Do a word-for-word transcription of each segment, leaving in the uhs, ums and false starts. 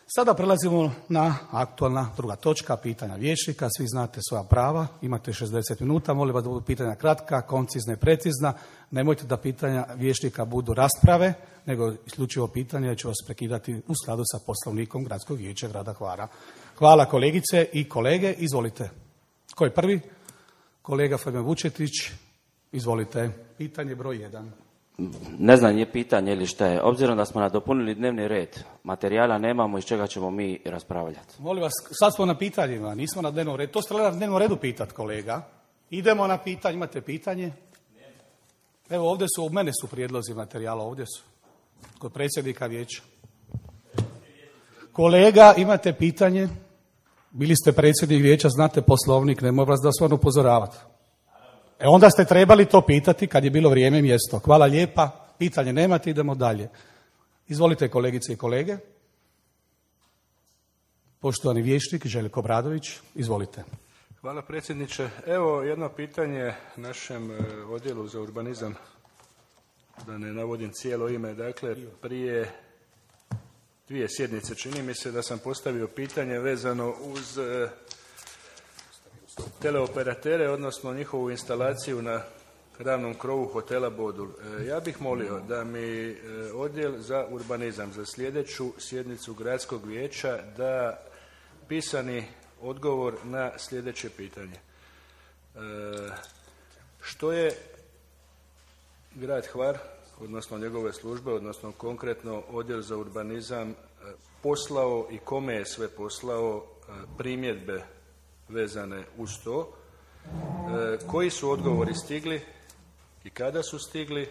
Sada prelazimo na aktualna druga točka, pitanja vijećnika. Svi znate svoja prava, imate šezdeset minuta, molim vas da budu pitanja kratka, koncizna i precizna. Nemojte da pitanja vijećnika budu rasprave, nego isključivo pitanje, jer ću vas prekidati u skladu sa poslovnikom Gradskog vijeća grada Hvara. Hvala kolegice i kolege, izvolite. Ko je prvi? Kolega Fabijan Vučetić, izvolite. Pitanje broj jedan. Ne znam je pitanje ili šta je. Obzirom da smo nadopunili dnevni red, materijala nemamo iz čega ćemo mi raspravljati. Molim vas, sad smo na pitanjima, nismo na dnevnom redu. To ste na dnevnom redu pitat, kolega. Idemo na pitanje, imate pitanje? Evo ovdje su, u mene su prijedlozi materijala, ovdje su. Kod predsjednika vijeća. Kolega, imate pitanje? Bili ste predsjednik vijeća, znate poslovnik, ne mogu vas da stvarno upozoravati. E onda ste trebali to pitati kad je bilo vrijeme i mjesto. Hvala lijepa. Pitanje nemate, idemo dalje. Izvolite kolegice i kolege. Poštovani vijećnik Željko Obradović, izvolite. Hvala predsjedniče. Evo jedno pitanje našem odjelu za urbanizam, da ne navodim cijelo ime. Dakle, prije dvije sjednice čini mi se da sam postavio pitanje vezano uz teleoperatere, odnosno njihovu instalaciju na ravnom krovu hotela Bodul. Ja bih molio da mi odjel za urbanizam za sljedeću sjednicu gradskog vijeća da pisani odgovor na sljedeće pitanje. Što je grad Hvar, odnosno njegove službe, odnosno konkretno odjel za urbanizam poslao i kome je sve poslao primjedbe vezane uz to, e, koji su odgovori stigli i kada su stigli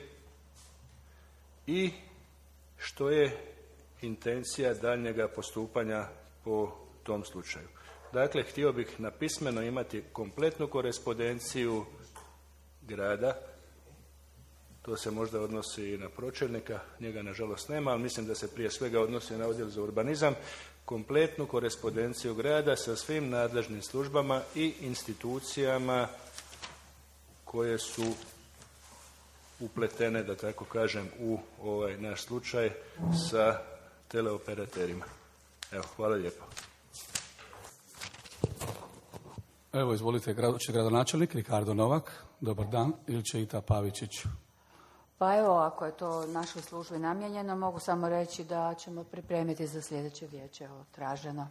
i što je intencija daljnjega postupanja po tom slučaju. Dakle, htio bih napismeno imati kompletnu korespondenciju grada, to se možda odnosi i na pročelnika, njega nažalost nema, ali mislim da se prije svega odnosi na odjel za urbanizam, kompletnu korespondenciju grada sa svim nadležnim službama i institucijama koje su upletene, da tako kažem, u ovaj naš slučaj sa teleoperaterima. Evo, hvala lijepo. Evo, izvolite, gradonačelnik Ricardo Novak. Dobar dan. Ili će Ita Pavičić? Pa evo, ako je to našoj službi namijenjeno, mogu samo reći da ćemo pripremiti za sljedeće vijeće, evo, traženo.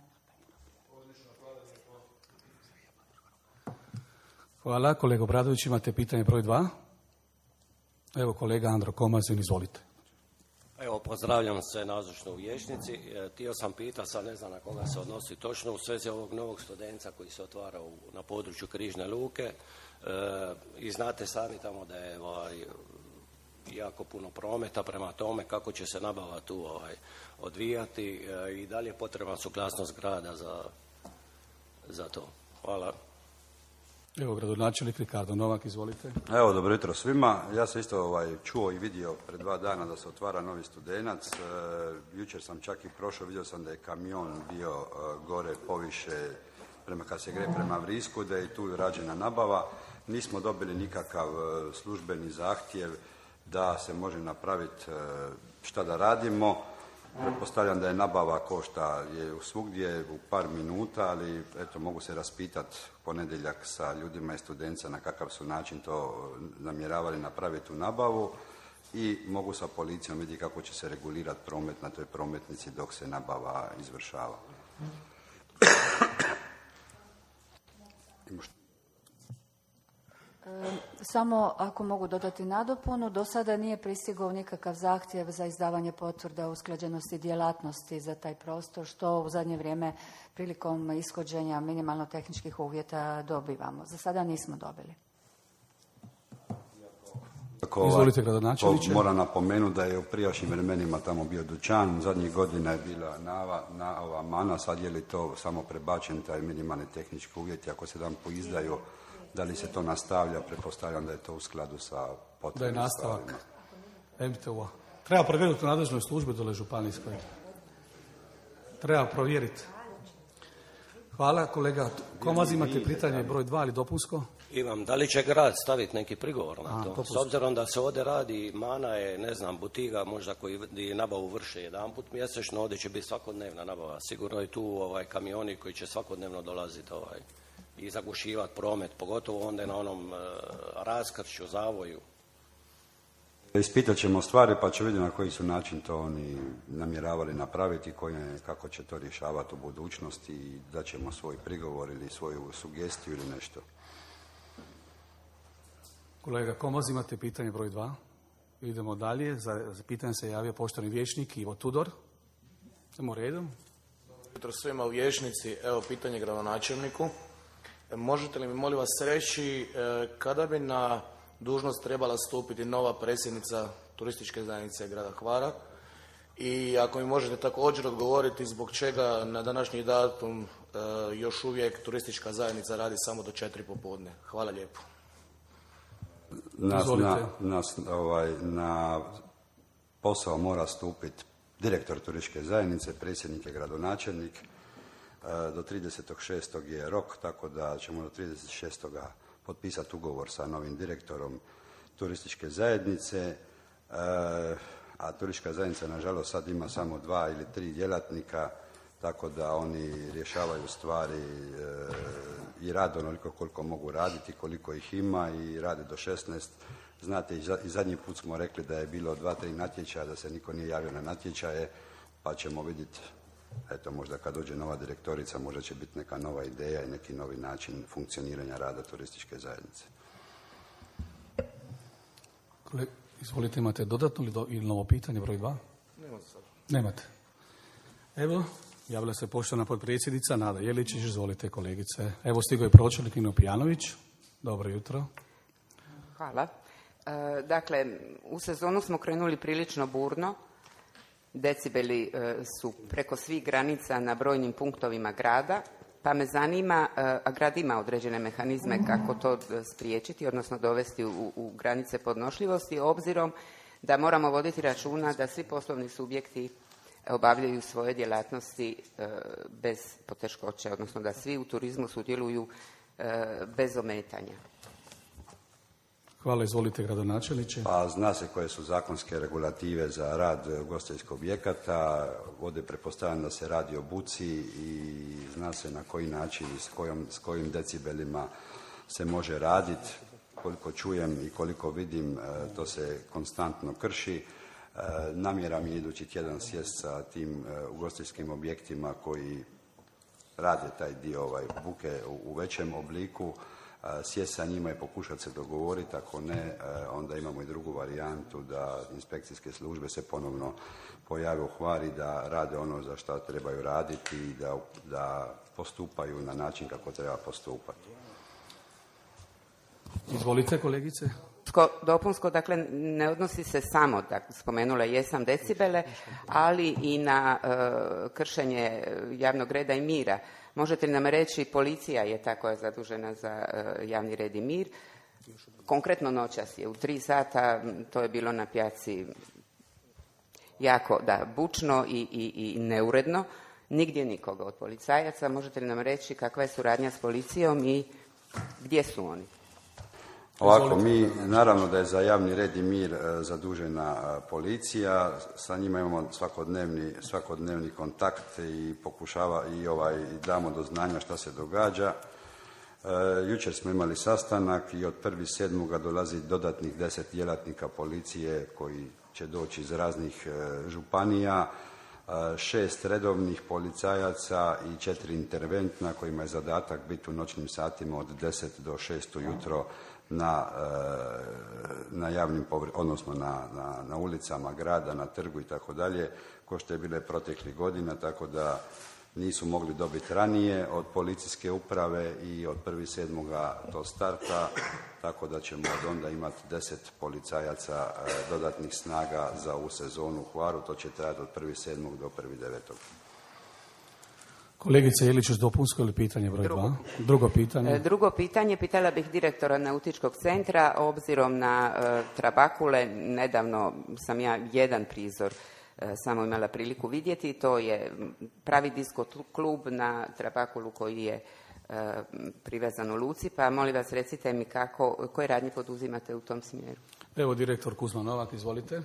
Hvala. Kolega Obradović, imate pitanje broj dva? Evo, kolega Andro Komazin, izvolite. Evo, pozdravljam sve nazočne u vijećnici. E, htio sam pitati, sad ne znam na koga se odnosi točno, u svezi ovog novog studenca koji se otvara u, na području Križne luke. E, I znate sami tamo da je ovaj, jako puno prometa, prema tome kako će se nabava tu ovaj, odvijati e, i dalje potrebna suglasnost grada za, za to. Hvala. Evo, gradonačelnik Ricardo Novak, izvolite. Evo, dobro jutro svima. Ja sam isto ovaj, čuo i vidio pred dva dana da se otvara novi Studenac. E, jučer sam čak i prošao, vidio sam da je kamion bio e, gore poviše, prema, kad se gre prema Vrisku, da je tu rađena nabava. Nismo dobili nikakav e, službeni zahtjev da se može napraviti e, šta da radimo. Pretpostavljam da je nabava košta je svugdje u par minuta, ali eto mogu se raspitati ponedjeljak sa ljudima i studenca na kakav su način to namjeravali napraviti u nabavu i mogu sa policijom vidjeti kako će se regulirati promet na toj prometnici dok se nabava izvršava. Samo ako mogu dodati nadopunu, do sada nije pristigao nikakav zahtjev za izdavanje potvrda o usklađenosti djelatnosti za taj prostor, što u zadnje vrijeme prilikom ishođenja minimalno tehničkih uvjeta dobivamo. Za sada nismo dobili. Izvolite, gradonačelniče. Moram napomenuti da je u prijašnjim vremenima tamo bio dućan, zadnjih godina je bila nava, na ova mana, sad je li to samo prebačen taj minimalni tehnički uvjeti, ako se dan poizdaju, da li se to nastavlja, pretpostavljam da je to u skladu sa potrebnim da je nastavak M T U-a. Treba provjeriti u nadležnoj službi dole županijskoj. Treba provjeriti. Hvala, kolega Komaz, imate pitanje broj dva ili dopunsko? Imam, da li će grad staviti neki prigovor na A, to? to S obzirom da se ovdje radi, mana je, ne znam, butiga možda koji nabavu vrše jedanput mjesečno, ovdje će biti svakodnevna nabava. Sigurno je tu ovaj, kamioni koji će svakodnevno dolaziti ovaj, i zagušivati promet, pogotovo onda na onom uh, raskršću, zavoju. Ispitat ćemo stvari pa će vidjeti na koji su način to oni namjeravali napraviti, koje, kako će to rješavati u budućnosti i da ćemo svoj prigovor ili svoju sugestiju ili nešto. Kolega Komoz, imate pitanje broj dva. Idemo dalje. Za, za pitanje se javio poštovani vijećnik Ivo Tudor. Idemo redom. Jutro svima u vijećnici. Evo pitanje gradonačelniku. Možete li mi molim vas reći kada bi na dužnost trebala stupiti nova predsjednica turističke zajednice grada Hvara? I ako mi možete također odgovoriti zbog čega na današnji datum još uvijek turistička zajednica radi samo do četiri popodne. Hvala lijepo. Nas, na, nas, ovaj, na posao mora stupiti direktor turističke zajednice, predsjednik je gradonačelnik. Do tridesetog šestog je rok, tako da ćemo do trideset šestog potpisati ugovor sa novim direktorom turističke zajednice. A turistička zajednica, nažalost, sad ima samo dva ili tri djelatnika, tako da oni rješavaju stvari i rade onoliko koliko mogu raditi, koliko ih ima i rade do šesnaest. Znate, i zadnji put smo rekli da je bilo dva, tri natječaja, da se niko nije javio na natječaje, pa ćemo vidjeti, eto, možda kad dođe nova direktorica, možda će biti neka nova ideja i neki novi način funkcioniranja rada turističke zajednice. Kolega, izvolite, imate dodatno ili, do, ili novo pitanje, broj dva? Nemate sad. Nemate. Evo, javila se poštovana potpredsjednica Nada Jeličić, izvolite kolegice. Evo stigao je pročelnik Nino Pijanović. Dobro jutro. Hvala. E, dakle, u sezonu smo krenuli prilično burno. Decibeli e, su preko svih granica na brojnim punktovima grada, pa me zanima, e, a grad ima određene mehanizme kako to spriječiti, odnosno dovesti u, u granice podnošljivosti, obzirom da moramo voditi računa da svi poslovni subjekti obavljaju svoje djelatnosti e, bez poteškoće, odnosno da svi u turizmu sudjeluju e, bez ometanja. Hvala, izvolite gradonačelniče. Pa zna se koje su zakonske regulative za rad ugostiteljskih objekata, ovdje pretpostavljam da se radi o buci i zna se na koji način i s, kojom, s kojim decibelima se može raditi. Koliko čujem i koliko vidim, to se konstantno krši. Namjera mi je idući tjedan sjest sa tim ugostiteljskim objektima koji rade taj dio ovaj, buke u, u većem obliku, sjest sa njima i pokušati se dogovoriti, ako ne, onda imamo i drugu varijantu da inspekcijske službe se ponovno pojave u Hvari, da rade ono za što trebaju raditi i da, da postupaju na način kako treba postupati. Izvolite kolegice. Dopunsko, dakle, ne odnosi se samo, dakle, spomenula jesam decibele, ali i na e, kršenje javnog reda i mira. Možete li nam reći, policija je ta koja je zadužena za e, javni red i mir. Konkretno noćas je u tri sata, to je bilo na pijaci jako, da, bučno i, i, i neuredno. Nigdje nikoga od policajaca. Možete li nam reći kakva je suradnja s policijom i gdje su oni? Ovako, mi, naravno da je za javni red i mir e, zadužena policija, sa njima imamo svakodnevni, svakodnevni kontakt i pokušava i ovaj, i damo do znanja šta se događa. E, jučer smo imali sastanak i od prvog sedmog dolazi dodatnih deset djelatnika policije koji će doći iz raznih e, županija, e, šest redovnih policajaca i četiri interventna kojima je zadatak biti u noćnim satima od deset do šest ujutro na, na javnim, odnosno na, na, na ulicama grada, na trgu i tako dalje, ko što je bile proteklih godina, tako da nisu mogli dobiti ranije od policijske uprave i od prvog sedmog to starta, tako da ćemo od onda imati deset policajaca dodatnih snaga za ovu sezonu u Hvaru, to će trajati od prvog sedmog do prvog devetog Kolegice Jeličić, dopunsko ili pitanje broj Drugo. dva? Drugo pitanje. Drugo pitanje, pitala bih direktora Nautičkog centra, obzirom na e, trabakule, nedavno sam ja jedan prizor e, samo imala priliku vidjeti, to je pravi disko klub na trabakulu koji je privezan u luci, pa molim vas recite mi kako, koje radnje poduzimate u tom smjeru. Evo direktor Kuzma Novak, izvolite.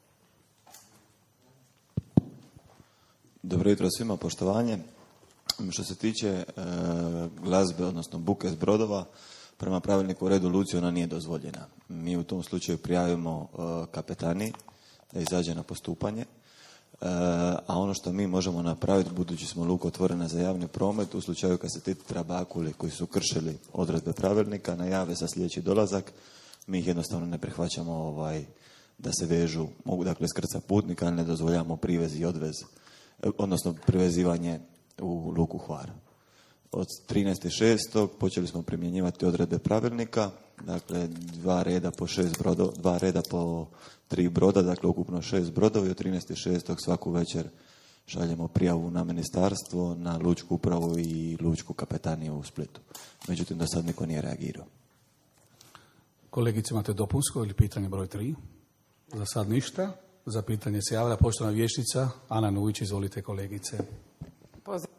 Dobro jutro svima, poštovanje. Što se tiče e, glazbe, odnosno buke s brodova, prema pravilniku u redu luci ona nije dozvoljena. Mi u tom slučaju prijavimo e, kapetani da izađe na postupanje, e, a ono što mi možemo napraviti, budući smo luka otvorena za javni promet, u slučaju kad se ti trabakuli koji su kršili odredbe pravilnika najave za sljedeći dolazak, mi ih jednostavno ne prihvaćamo ovaj, da se vežu, mogu dakle skrca putnika, ali ne dozvoljamo privez i odvez, odnosno privezivanje u luku Hvar. Od trinaestog šestog počeli smo primjenjivati odredbe pravilnika, dakle dva reda po šest brodova, dva reda po tri broda, dakle ukupno šest brodova i od trinaestog šestog svaku večer šaljemo prijavu na ministarstvo, na lučku upravu i lučku kapetaniju u Splitu. Međutim, do sad niko nije reagirao. Kolegice, imate dopunsko ili pitanje broj tri? Za sad ništa. Za pitanje se javlja poštovana vijećnica Ana Nujić, izvolite kolegice. Pozdrav.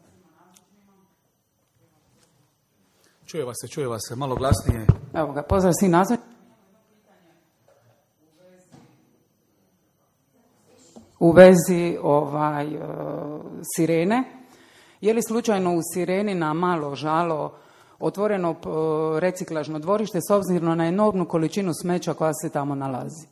Čuje vas se, čuje vas se, malo glasnije. Evo ga, pozdrav svim nazočnim. U vezi ovaj, uh, sirene. Je li slučajno u Sireni na Malo Žalo otvoreno uh, reciklažno dvorište s obzirom na enormnu količinu smeća koja se tamo nalazi?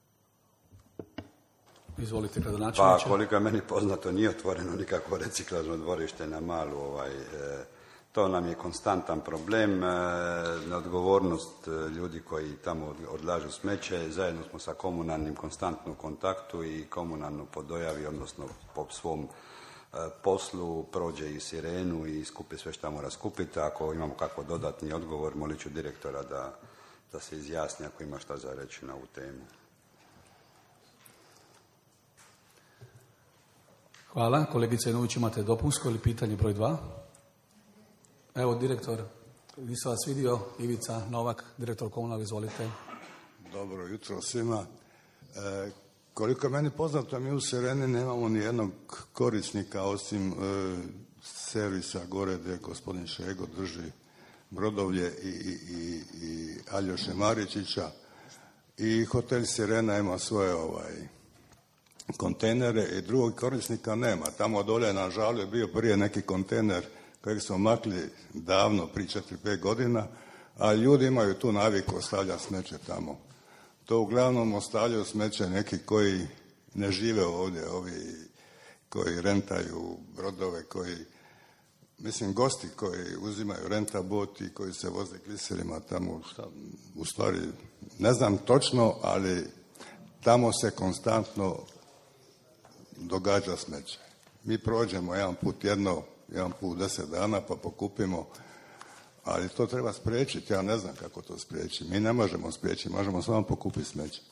Izvolite, gradonačelniče. Pa, koliko je meni poznato, nije otvoreno nikakvo reciklažno dvorište na Malu. Ovaj, e, to nam je konstantan problem, e, neodgovornost ljudi koji tamo odlažu smeće. Zajedno smo sa komunalnim konstantno u kontaktu i komunalno po dojavi, odnosno po svom e, poslu prođe i Sirenu i skupi sve što mora skupiti. Ako imamo kakvo dodatni odgovor, molit ću direktora da, da se izjasni ako ima šta za reći na ovu temu. Hvala. Kolegice Nujić, imate dopunsko ili pitanje broj dva? Evo, direktor, nisam vas vidio, Ivica Novak, direktor komunalnog, izvolite. Dobro jutro svima. E, koliko je meni poznato, mi u Sireni nemamo ni jednog korisnika osim e, servisa gore gdje gospodin Šego drži Brodovlje i, i, i, i Aljoše Maričića i hotel Sirena ima svoje ovaj kontejnere i drugog korisnika nema. Tamo dolje na Žalu je bio prije neki kontejner kojeg smo makli davno, prije četiri pet godina, a ljudi imaju tu naviku ostavljati smeće tamo. To uglavnom ostavljaju smeće neki koji ne žive ovdje, ovi koji rentaju brodove, koji, mislim, gosti koji uzimaju renta bot i koji se voze kliserima tamo, šta, u stvari, ne znam točno, ali tamo se konstantno događa smeće. Mi prođemo jedan put jedno, jedan put deset dana pa pokupimo, ali to treba spriječiti. Ja ne znam kako to spriječiti. Mi ne možemo spriječiti, možemo samo pokupiti smeće.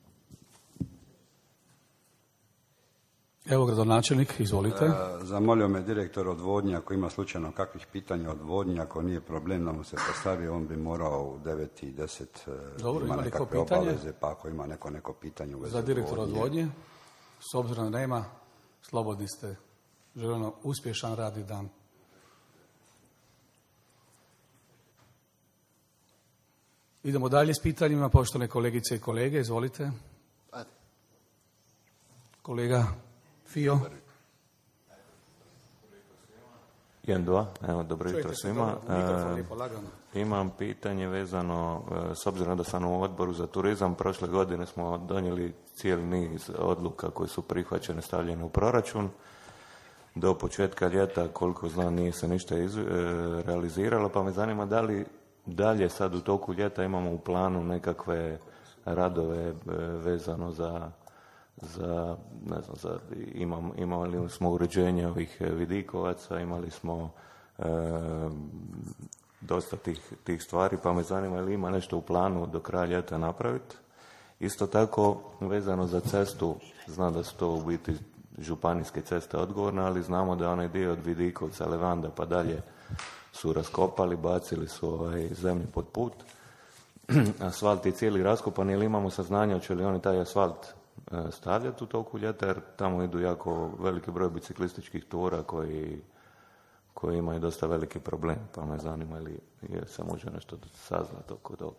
Evo, gradonačelnik, izvolite. E, zamolio me direktor odvodnje, ako ima slučajno kakvih pitanja odvodnje, ako nije problem da mu se postavi, on bi morao u devet i deset Dobro, ima, ima nekakve pitanje? obaveze, pa ako ima neko neko pitanje u vezi za direktora odvodnje. odvodnje. S obzirom da nema, slobodni ste. Želimo uspješan radni dan. Idemo dalje s pitanjima, poštovane kolegice i kolege, izvolite. Kolega Fio. jedan, dva, evo, dobro jutro svima. E, imam pitanje vezano, e, s obzirom da sam u odboru za turizam, prošle godine smo donijeli cijeli niz odluka koje su prihvaćene, stavljene u proračun. Do početka ljeta, koliko znam, nije se ništa iz, e, realiziralo, pa me zanima da li dalje sad u toku ljeta imamo u planu nekakve radove e, vezano za za, ne znam, za, imam, imali smo uređenje ovih vidikovaca, imali smo e, dosta tih, tih stvari, pa me zanima li ima nešto u planu do kraja ljeta napraviti. Isto tako, vezano za cestu, znam da su to u biti županijske ceste odgovorne, ali znamo da onaj dio od Vidikovca, Levanda pa dalje su raskopali, bacili su ovaj zemlju pod put. Asfalt je cijeli raskopan, ili imamo saznanja hoće li oni taj asfalt stavljati u toku ljeta, jer tamo idu jako veliki broj biciklističkih tura koji, koji imaju dosta veliki problem, pa me zanima li je se može nešto saznati oko toga.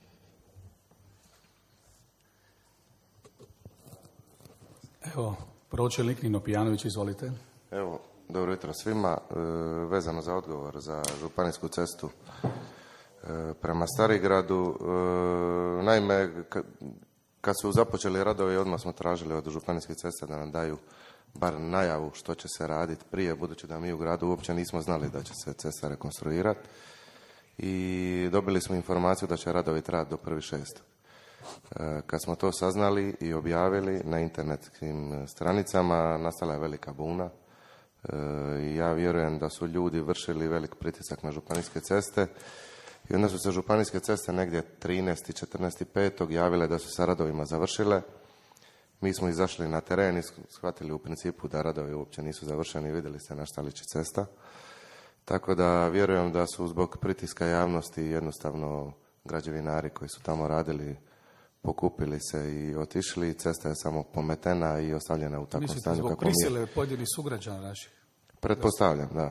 Evo, pročelnik Nino Pijanović, izvolite. Evo, dobro jutro svima. E, vezano za odgovor za županijsku cestu e, prema Starigradu. E, naime, kad, kad su započeli radovi, odmah smo tražili od županijske ceste da nam daju bar najavu što će se raditi prije, budući da mi u gradu uopće nismo znali da će se cesta rekonstruirati. I dobili smo informaciju da će radovi trajati do prvi šesti. Kad smo to saznali i objavili na internetskim stranicama, nastala je velika buna. I ja vjerujem da su ljudi vršili velik pritisak na županijske ceste. I onda su se županijske ceste negdje trinaesti, četrnaesti petog javile da su sa radovima završile. Mi smo izašli na teren i shvatili u principu da radovi uopće nisu završeni. Vidjeli ste na šta liči cesta. Tako da vjerujem da su zbog pritiska javnosti jednostavno građevinari koji su tamo radili pokupili se i otišli. Cesta je samo pometena i ostavljena u takvom stanju kako mi je. Mislite zbog prisile pojedinih sugrađana naših? Pretpostavljam, da.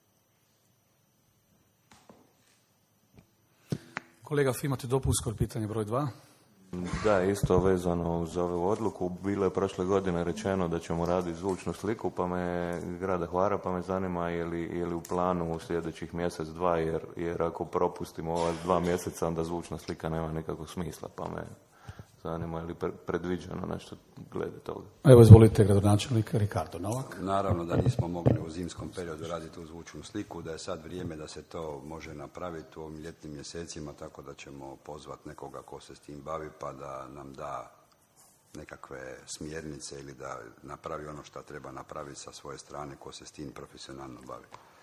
Kolega Fi, imate dopunsko pitanje broj dva? Da, isto vezano uz ovu odluku. Bilo je prošle godine rečeno da ćemo raditi zvučnu sliku, pa me grada Hvara, pa me zanima je li, je li u planu u sljedećih mjesec, dva, jer, jer ako propustimo ova dva mjeseca, onda zvučna slika nema nikakvog smisla, pa me zanima je li predviđeno nešto glede toga. Evo, izvolite, gradonačelnik Ricardo Novak. Naravno da nismo mogli u zimskom periodu raditi tu zvučnu sliku, da je sad vrijeme da se to može napraviti u ovim ljetnim mjesecima, tako da ćemo pozvati nekoga ko se s tim bavi pa da nam da nekakve smjernice ili da napravi ono što treba napraviti sa svoje strane ko se s tim profesionalno bavi.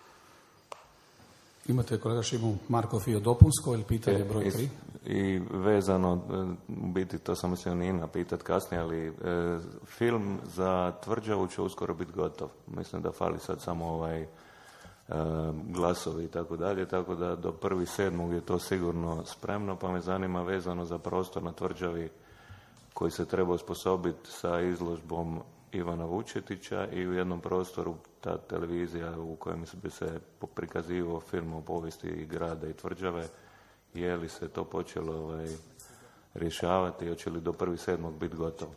Imate, kolega Šimun Markov, i dopunsko ili pitanje broj tri? I, I vezano, u biti to sam mislio Nina pitat kasnije, ali e, film za Tvrđavu će uskoro biti gotov. Mislim da fali sad samo ovaj e, glasovi i tako dalje, tako da do prvi sedmog je to sigurno spremno, pa me zanima vezano za prostor na Tvrđavi koji se treba osposobiti sa izložbom Ivana Vučetića i u jednom prostoru ta televizija u kojem bi se prikazivao film o povijesti grada i Tvrđave. Je li se to počelo ovaj, rješavati i hoće li do prvi sedmog biti gotovo?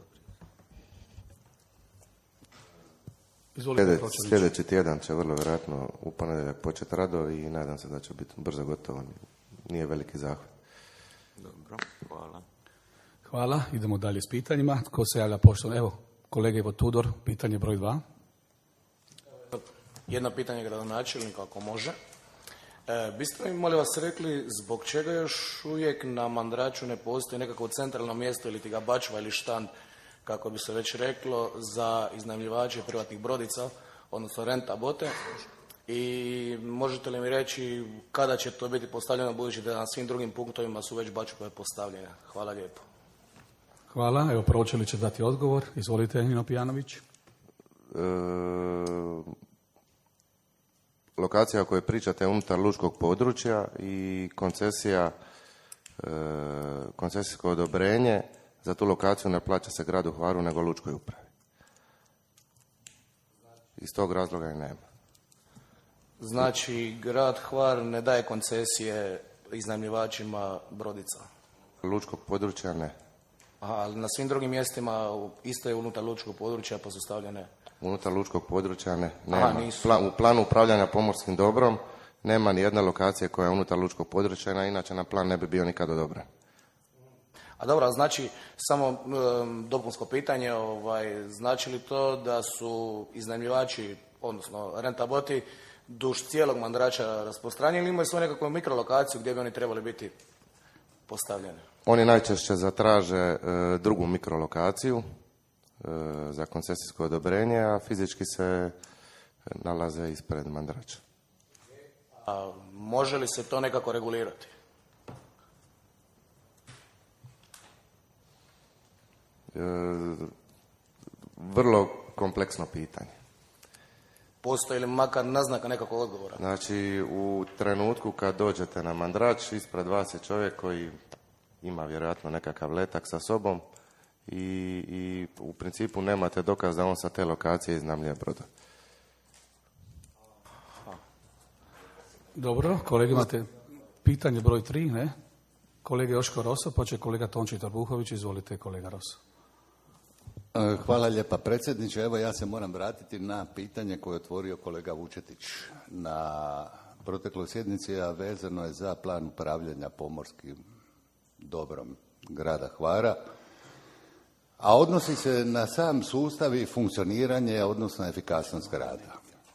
Sljedeći, sljedeći tjedan će vrlo vjerojatno u ponedjeljak početi radovi i nadam se da će biti brzo gotovo. Nije veliki zahvat. Dobro, hvala. Hvala, idemo dalje s pitanjima. Tko se javlja pošto? Evo, kolega Ivo Tudor, pitanje broj dva. Jedno pitanje gradonačelnika, ako može. E, biste mi, molim vas, rekli zbog čega još uvijek na Mandraču ne postoji nekakvo centralno mjesto ili ti ga bačva ili štand, kako bi se već reklo, za iznajmljivače privatnih brodica, odnosno renta bote. I možete li mi reći kada će to biti postavljeno, budući da na svim drugim punktovima su već bačve postavljene? Hvala lijepo. Hvala. Evo, pročelnik će dati odgovor. Izvolite, Nino Pijanović. E, lokacija o kojoj pričate je unutar lučkog područja i koncesija, e, koncesijsko odobrenje za tu lokaciju ne plaća se gradu Hvaru nego lučkoj upravi. Iz tog razloga je nema. Znači, grad Hvar ne daje koncesije iznajmljivačima brodica? Lučkog područja ne. Aha, ali na svim drugim mjestima isto je unutar lučkog područja pa su stavljene? Unutar lučkog područja ne. Nema. Aha, nisu. Plan, u planu upravljanja pomorskim dobrom nema ni jedna lokacija koja je unutar lučkog područja, inače na plan ne bi bio nikad odobren. A dobro, znači, samo um, dopunsko pitanje, ovaj, znači li to da su iznajmljivači, odnosno rentaboti, duž cijelog Mandrača rasprostranjeni ili imaju svoju nekakvu mikrolokaciju gdje bi oni trebali biti postavljeni? Oni najčešće zatraže e, drugu mikrolokaciju e, za koncesijsko odobrenje, a fizički se nalaze ispred Mandrača. A može li se to nekako regulirati? E, vrlo kompleksno pitanje. Postoji li makar naznaka nekakvog odgovora? Znači, u trenutku kad dođete na Mandrač, ispred vas je čovjek koji ima vjerojatno nekakav letak sa sobom i, i u principu nemate dokaz da on sa te lokacije iznajmljuje broda. Dobro, kolega imate pitanje broj tri, ne? Kolega Joško Roso, pa će kolega Tonči Trbuhović. Izvolite, kolega Roso. Hvala lijepa predsjedniče. Evo ja se moram vratiti na pitanje koje je otvorio kolega Vučetić na protekloj sjednici, a vezano je za plan upravljanja pomorskim dobrom grada Hvara, a odnosi se na sam sustav i funkcioniranje, odnosno efikasnost grada.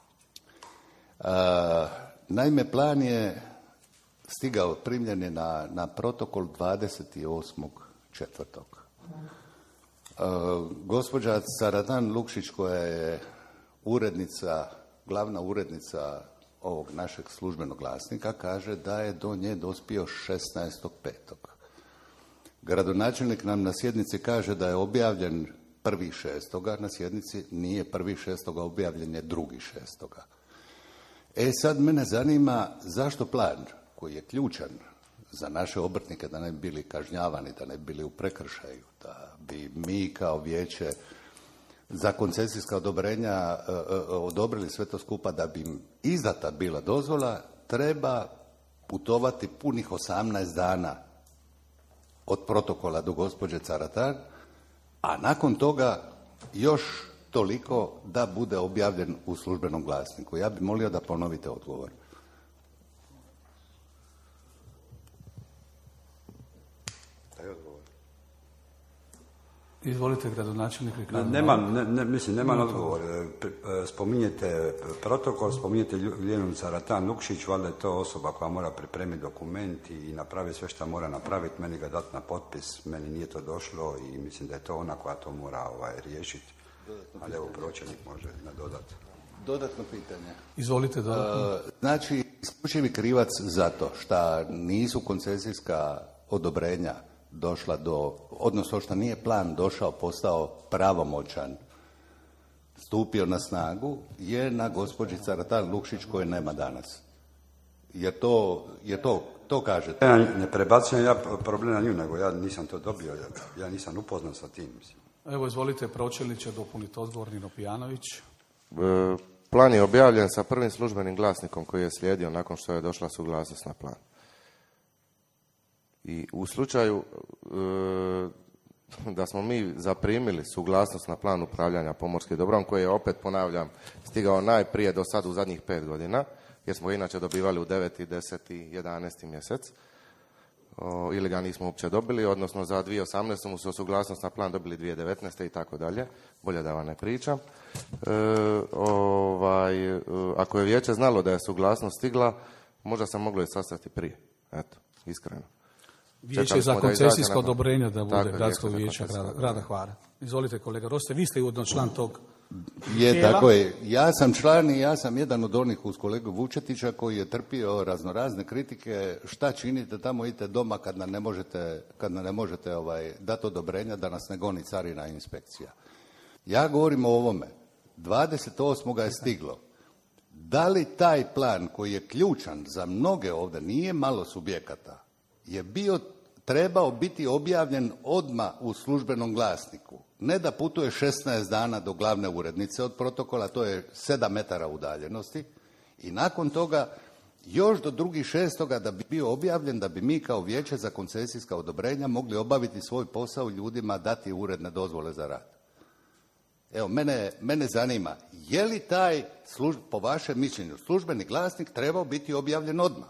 E, naime, plan je stigao, primljen je na, na protokol dvadeset osmog četvrtog E, gospođa Saradan Lukšić, koja je urednica, glavna urednica ovog našeg službenog glasnika, kaže da je do nje dospio šesnaestog petog Gradonačelnik nam na sjednici kaže da je objavljen prvi šestoga na sjednici, nije prvi šestoga, objavljen je drugi šestoga E sad mene zanima zašto plan koji je ključan za naše obrtnike, da ne bi bili kažnjavani, da ne bi bili u prekršaju, da bi mi kao vijeće za koncesijska odobrenja e, e, odobrili sve to skupa, da bi im izdata bila dozvola, treba putovati punih osamnaest dana od protokola do gospođe Caratar, a nakon toga još toliko da bude objavljen u službenom glasniku. Ja bih molio da ponovite odgovor. Izvolite, gradonačelnik. Nema, ne, ne, mislim, nema odgovor. Spominjete protokol, spominjete Ljiljanu Caratan Lukšić, valjda je to osoba koja mora pripremiti dokument i napraviti sve što mora napraviti, meni ga dati na potpis, meni nije to došlo i mislim da je to ona koja to mora ovaj, riješiti. Ali evo, pročelnik može nadodati. Dodatno pitanje. Izvolite, dodatno. E, znači, isključivi krivac za to što nisu koncesijska odobrenja došla do, odnosno što nije plan došao, postao pravomoćan, stupio na snagu, je na gospođi Caratan Lukšić koje nema danas. Jer to, je to, to kažete. Ja ne prebacujem ja problem na nju, nego ja nisam to dobio, ja, ja nisam upoznat sa tim. Mislim. Evo, izvolite, pročelniče, dopuniti odgovor, Nino Pijanović. E, plan je objavljen sa prvim službenim glasnikom koji je slijedio nakon što je došla suglasnost na plan. I u slučaju e, da smo mi zaprimili suglasnost na plan upravljanja pomorskim dobrom, koji je, opet ponavljam, stigao najprije do sad u zadnjih pet godina, jer smo inače dobivali u deveti, deseti, jedanaesti mjesec, o, ili ga nismo uopće dobili, odnosno za dvije tisuće osamnaeste smo suglasnost na plan dobili dvije tisuće devetnaeste i tako dalje, bolje da vam ne pričam. E, ovaj, e, ako je vijeće znalo da je suglasnost stigla, možda sam moglo je sastati prije, eto, iskreno. Vijeće za koncesijsko odobrenje da bude gradsko vijeće grada, grada Hvara. Izvolite, kolega Roste, vi ste uvodno član tog je, tijela. Tako je. Ja sam član i ja sam jedan od onih uz kolegu Vučetića koji je trpio raznorazne kritike. Šta činite tamo, idite doma kad nam ne možete, kad nam ne možete ovaj, dati odobrenja da nas ne goni carina inspekcija. Ja govorim o ovome. dvadeset osmog je stiglo. Da li taj plan koji je ključan za mnoge ovdje, nije malo subjekata, je bio, trebao biti objavljen odmah u službenom glasniku. Ne da putuje šesnaest dana do glavne urednice od protokola, to je sedam metara udaljenosti, i nakon toga još do drugi šestoga da bi bio objavljen, da bi mi kao vijeće za koncesijska odobrenja mogli obaviti svoj posao, ljudima dati uredne dozvole za rad. Evo, mene, mene zanima, je li taj, služ, po vašem mišljenju, službeni glasnik trebao biti objavljen odmah?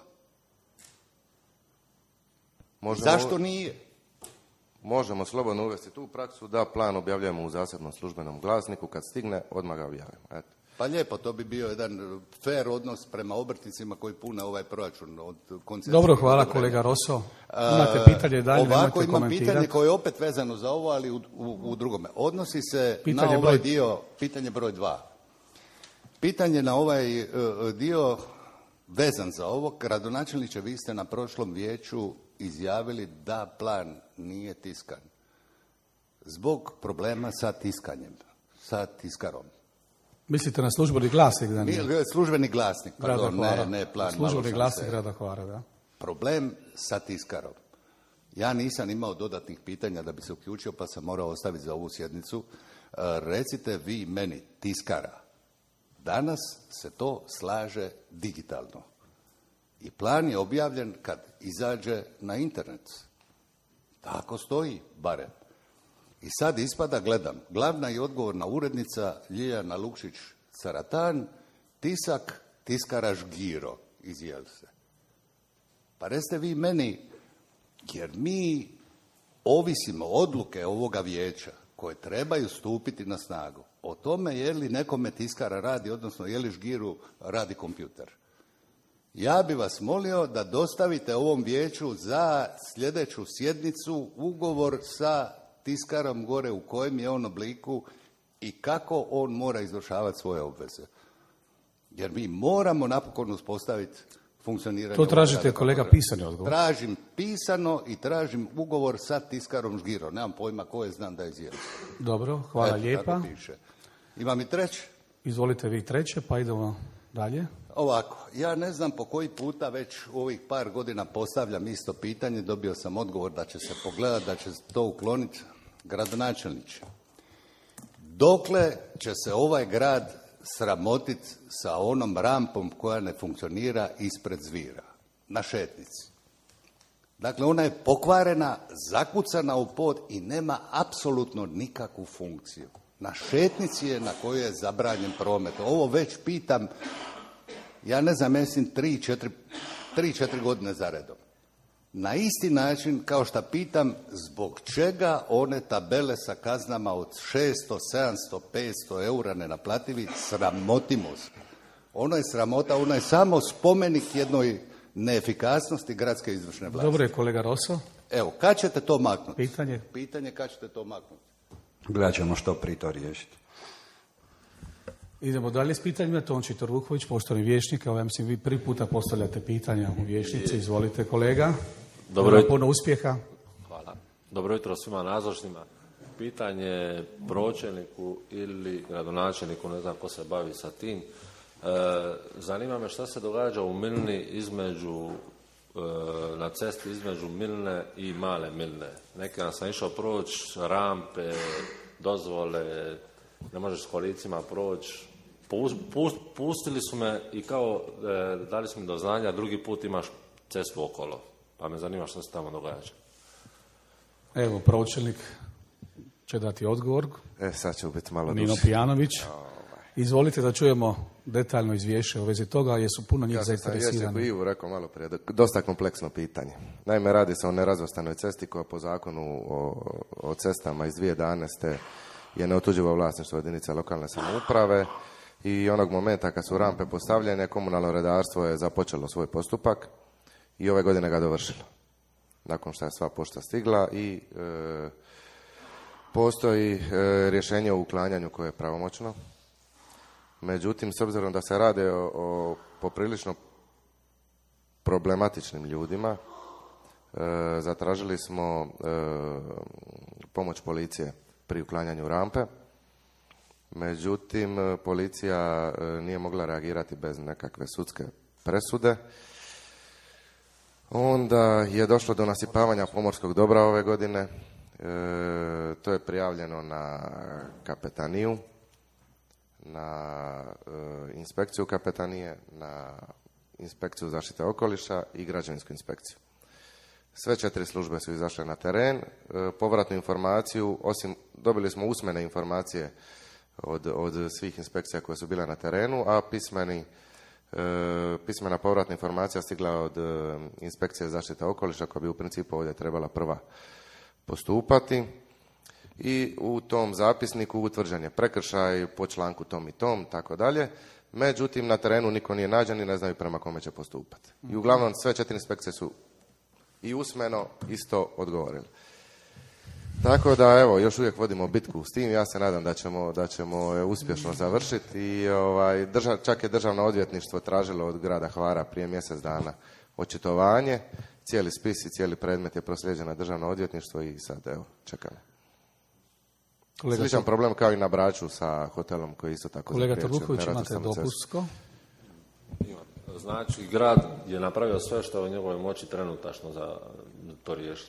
Možemo, zašto nije? Možemo slobodno uvesti tu praksu da plan objavljujemo u zasebnom službenom glasniku, kad stigne, odmah ga objavimo. Eto. Pa lijepo, to bi bio jedan fair odnos prema obrtnicima koji pune ovaj proračun od koncesije. Dobro, hvala kolega Roso. Imate pitanje dalje, ovako nemojte imam komentirati. pitanje koje je opet vezano za ovo, ali u, u, u drugome. Odnosi se pitanje na ovaj broj... dio, pitanje broj dva. Pitanje na ovaj uh, dio vezan za ovo. Gradonačelniče, vi ste na prošlom vijeću izjavili da plan nije tiskan zbog problema sa tiskanjem, sa tiskarom. Mislite na službeni glasnik? Da nije? Službeni glasnik, pardon, ne, ne plan. Službeni glasnik grada Hvara, da. Problem sa tiskarom. Ja nisam imao dodatnih pitanja da bi se uključio, pa sam morao ostaviti za ovu sjednicu. E, recite vi meni, tiskara, danas se to slaže digitalno. I plan je objavljen kad izađe na internet. Tako stoji, barem. I sad ispada, gledam, glavna i odgovorna urednica Ljiljana Lukšić-Caratan, tisak tiskara Žgiro iz Jelse. Pa recite vi meni, jer mi ovisimo odluke ovoga vijeća koje trebaju stupiti na snagu o tome je li nekome tiskara radi, odnosno je li Žgiru radi kompjuter. Ja bi vas molio da dostavite ovom vijeću za sljedeću sjednicu ugovor sa tiskarom gore u kojem je on obliku i kako on mora izvršavati svoje obveze. Jer mi moramo napokon uspostaviti funkcioniranje. To tražite, kolega, pisani odgovor? Tražim pisano i tražim ugovor sa tiskarom Žgiro. Nemam pojma koje, znam da je izjeli. Dobro, hvala Eto, lijepa. Imam i treće. Izvolite vi treće, pa idemo dalje. Ovako, ja ne znam po koji puta već u ovih par godina postavljam isto pitanje, dobio sam odgovor da će se pogledati, da će to ukloniti gradonačelniče. Dokle će se ovaj grad sramotiti sa onom rampom koja ne funkcionira ispred Zvira, na šetnici? Dakle, ona je pokvarena, zakucana u pod i nema apsolutno nikakvu funkciju. Na šetnici je na kojoj je zabranjen promet. Ovo već pitam, ja ne znam, mislim, tri, četiri, tri, četiri godine za redom. Na isti način kao što pitam zbog čega one tabele sa kaznama od šesto, sedamsto, petsto eura nenaplativi, sramotimo se. Ono je sramota, ono je samo spomenik jednoj neefikasnosti gradske izvršne vlasti. Dobro je, kolega Roso. Evo, kad ćete to maknuti? Pitanje? Pitanje kad ćete to maknuti? Gledat ćemo što prije to riješiti. Idemo dalje s pitanjima. Tonči Vuković, poštovani vijećnik. Evo, ja mislim, vi prvi puta postavljate pitanja u vijećnici. Izvolite, kolega. Dobro jutro. Puno uspjeha. Hvala. Dobro jutro svima nazočnima. Pitanje pročelniku ili gradonačelniku, ne znam ko se bavi sa tim. E, zanima me šta se događa u Milni između, e, na cesti između Milne i Male Milne. Neki dan sam išao proći, rampe, dozvole, ne možeš s kolicima proći. Pust, pustili su me i kao e, dali su mi do znanja, drugi put imaš cestu okolo. Pa me zanima što se tamo događa. Evo, pročelnik će dati odgovor. E, sad će biti malo Nino duže. Pijanović. Izvolite da čujemo detaljno izvješće u vezi toga, jer su puno njih Ja sam zainteresirani. Ja Ivu rekao malo prije, dosta kompleksno pitanje. Naime, radi se o nerazvrstanoj cesti koja po zakonu o, o cestama iz dvije tisuće jedanaeste je neotuđivo vlasništvo jedinice lokalne samouprave i onog momenta kad su rampe postavljene, komunalno redarstvo je započelo svoj postupak i ove godine ga dovršilo. Nakon što je sva pošta stigla i e, postoji e, rješenje o uklanjanju koje je pravomoćno. Međutim, s obzirom da se radi o, o poprilično problematičnim ljudima, e, zatražili smo e, pomoć policije pri uklanjanju rampe. Međutim, policija e, nije mogla reagirati bez nekakve sudske presude. Onda je došlo do nasipavanja pomorskog dobra ove godine. E, to je prijavljeno na kapetaniju, na e, inspekciju kapetanije, na inspekciju zaštite okoliša i građevinsku inspekciju. Sve četiri službe su izašle na teren. E, povratnu informaciju, osim dobili smo usmene informacije od, od svih inspekcija koje su bile na terenu, a pismeni E, pismena povratna informacija stigla od e, inspekcije zaštite okoliša koja bi u principu ovdje trebala prva postupati i u tom zapisniku utvrđen je prekršaj po članku tom i tom, tako dalje. Međutim, na terenu niko nije nađen i ne znaju prema kome će postupati. I uglavnom sve četiri inspekcije su i usmeno isto odgovorili. Tako da, evo, još uvijek vodimo bitku s tim. Ja se nadam da ćemo, da ćemo je uspješno završiti. I ovaj, držav, čak je Državno odvjetništvo tražilo od grada Hvara prije mjesec dana očitovanje. Cijeli spis i cijeli predmet je proslijeđen na Državno odvjetništvo i sad, evo, čekamo. Kolega Sličan to... problem kao i na Braču sa hotelom koji isto tako... Kolega Trbuković, imate dopusko? Znači, grad je napravio sve što je u njegovoj moći trenutačno za to riješiti.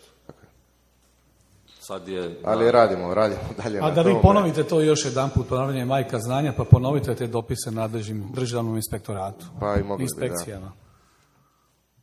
Sad je, ali radimo, radimo dalje. A da vi ponovite to još jedan put, ponavljanje je majka znanja, pa ponovite te dopise nadležnim državnom inspektoratu. Pa i mogli inspekcijama.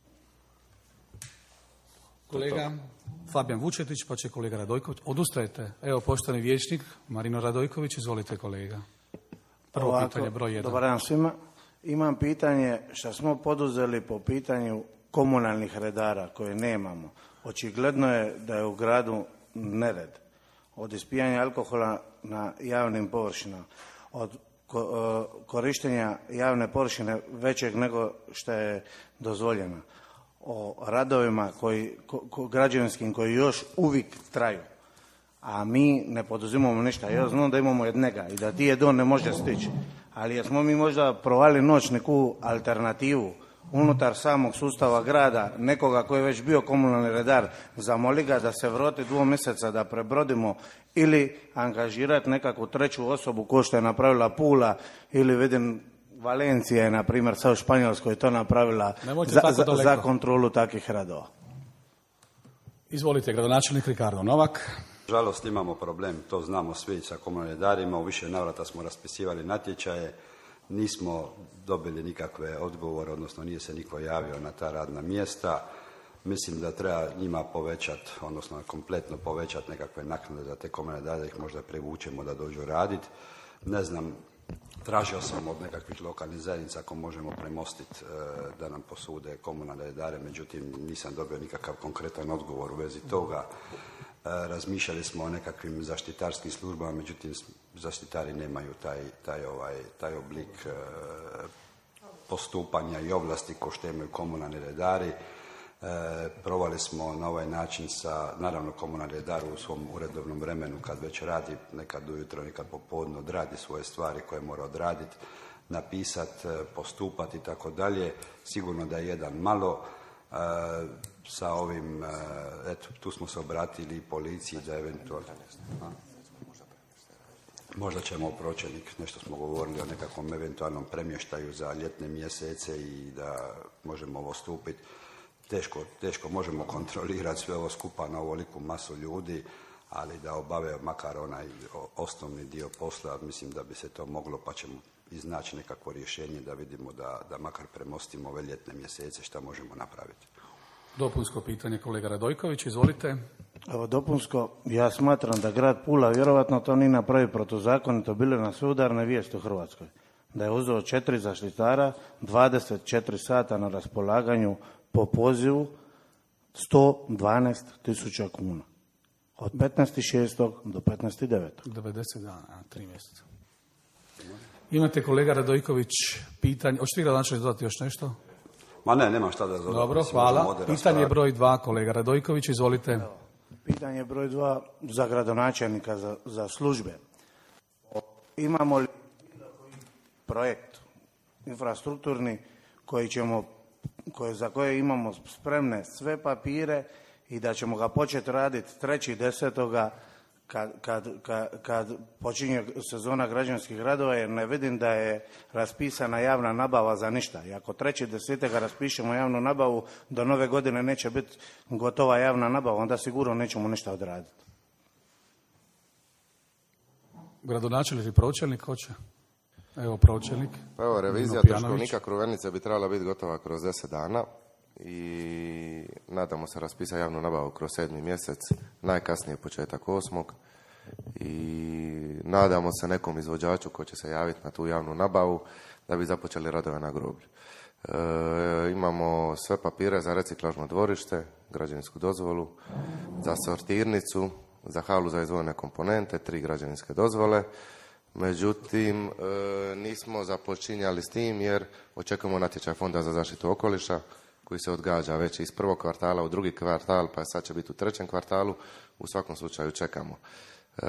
Kolega Fabijan Vučetić, pa će kolega Radojković. Odustajete? Evo, poštovani vijećnik Marino Radojković, izvolite kolega. Prvo Ovako, pitanje, broj jedan. Dobar dan svima. Imam pitanje što smo poduzeli po pitanju komunalnih redara koje nemamo. Očigledno je da je u gradu nered. Od ispijanja alkohola na javnim površinama, od korištenja javne površine većeg nego što je dozvoljeno, o radovima koji, ko, građevinskim koji još uvijek traju, a mi ne poduzimamo ništa. Ja znam da imamo jednega i da ti jedon ne može stići, ali jesmo mi možda provali noć neku alternativu unutar samog sustava grada, nekoga koji je već bio komunalni redar, zamoli ga da se vrati dva mjeseca da prebrodimo ili angažirati nekakvu treću osobu ko što je napravila Pula ili vidim Valencija je, na primjer, sad u Španjolskoj to napravila za, za, za kontrolu takvih radova. Izvolite, gradonačelnik Ricardo Novak. Žalost imamo problem, to znamo svi sa komunalnim redarima, u više navrata smo raspisivali natječaje, nismo dobili nikakve odgovore, odnosno nije se niko javio na ta radna mjesta. Mislim da treba njima povećati, odnosno kompletno povećati nekakve naknade za te komunalne redare, da ih možda privučemo da dođu raditi. Ne znam, tražio sam od nekakvih lokalnih zajednica ako možemo premostiti da nam posude komunalne redare, međutim nisam dobio nikakav konkretan odgovor u vezi toga. Razmišljali smo o nekakvim zaštitarskim službama, međutim zaštitari nemaju taj, taj, ovaj, taj oblik postupanja i ovlasti ko što imaju komunalni redari. E, provali smo na ovaj način sa, naravno komunalni redar u svom uredovnom vremenu kad već radi, nekad ujutro, nekad popodne odradi svoje stvari koje mora odraditi, napisati, postupati i tako dalje. Sigurno da je jedan malo. E, sa ovim, e, eto, tu smo se obratili policiji da eventualno... A? Možda ćemo pročelnik, nešto smo govorili o nekakvom eventualnom premještaju za ljetne mjesece i da možemo ovo stupiti. Teško, teško možemo kontrolirati sve ovo skupa na ovoliku masu ljudi, ali da obave makar onaj osnovni dio posla, mislim da bi se to moglo, pa ćemo iznaći nekakvo rješenje da vidimo da, da makar premostimo ove ljetne mjesece šta možemo napraviti. Dopunsko pitanje kolega Radojković, izvolite. Evo, dopunsko, ja smatram da grad Pula vjerovatno to nije napravi protuzakonito, bile na sve udarne vijesti u Hrvatskoj. Da je uzeo četiri zaštitara, dvadeset četiri sata na raspolaganju po pozivu, sto dvanaest tisuća kuna. Od petnaestog šestog do petnaestog devetog devedeset dana, tri mjeseca. Imate kolega Radojković pitanje, hoćete vi gradonačelnik dodati još nešto? Ma ne, nema šta da dodati. Dobro, hvala. Pitanje broj dva, kolega Radojković, izvolite. Evo, pitanje broj dva za gradonačelnika, za, za službe. Imamo li projekt infrastrukturni koji ćemo, koje, za koje imamo spremne sve papire i da ćemo ga početi raditi trećeg desetoga kad, kad, kad, kad počinje sezona građanskih radova, jer ne vidim da je raspisana javna nabava za ništa. I ako trećeg desetega raspišemo javnu nabavu, do nove godine neće biti gotova javna nabava, onda sigurno nećemo ništa odraditi. Gradonačelnik i pročelnik hoće? Evo pročelnik. Pa evo, revizija troškovnika Cruvenice bi trebala biti gotova kroz deset dana i nadamo se raspisati javnu nabavu kroz sedmi mjesec, najkasnije početak osmog i nadamo se nekom izvođaču koji će se javiti na tu javnu nabavu da bi započeli radove na groblju. E, imamo sve papire za reciklažno dvorište, građevinsku dozvolu, za sortirnicu, za halu za izvojene komponente, tri građevinske dozvole. Međutim, e, nismo započinjali s tim jer očekujemo natječaj Fonda za zaštitu okoliša koji se odgađa već iz prvog kvartala u drugi kvartal, pa sad će biti u trećem kvartalu. U svakom slučaju čekamo. E,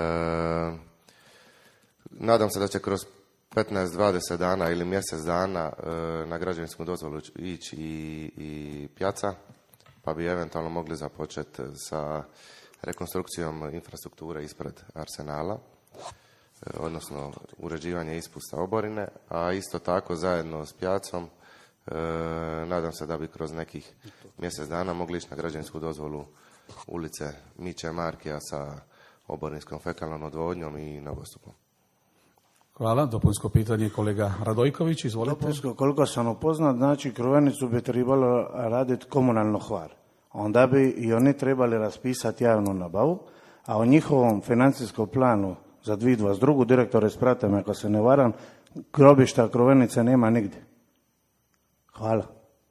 nadam se da će kroz petnaest do dvadeset dana ili mjesec dana e, na građevinsku dozvolu ići i, i Pjaca, pa bi eventualno mogli započeti sa rekonstrukcijom infrastrukture ispred Arsenala, odnosno uređivanje ispusta oborine, a isto tako zajedno s Pjacom e, nadam se da bi kroz nekih mjesec dana mogli ići na građevinsku dozvolu ulice Miće Markija sa oborinskom fekalnom odvodnjom i nogostupom. Hvala. Dopunsko pitanje kolega Radojković, izvolite. Dopunsko, koliko sam upoznat, znači Cruvenicu bi trebalo raditi komunalno Hvar. onda bi i oni trebali raspisati javnu nabavu, a u njihovom financijskom planu za dvije tisuće dvadeset drugu direktore isprate me ako se ne varam, grobišta Krovenice nema nigdje. Hvala.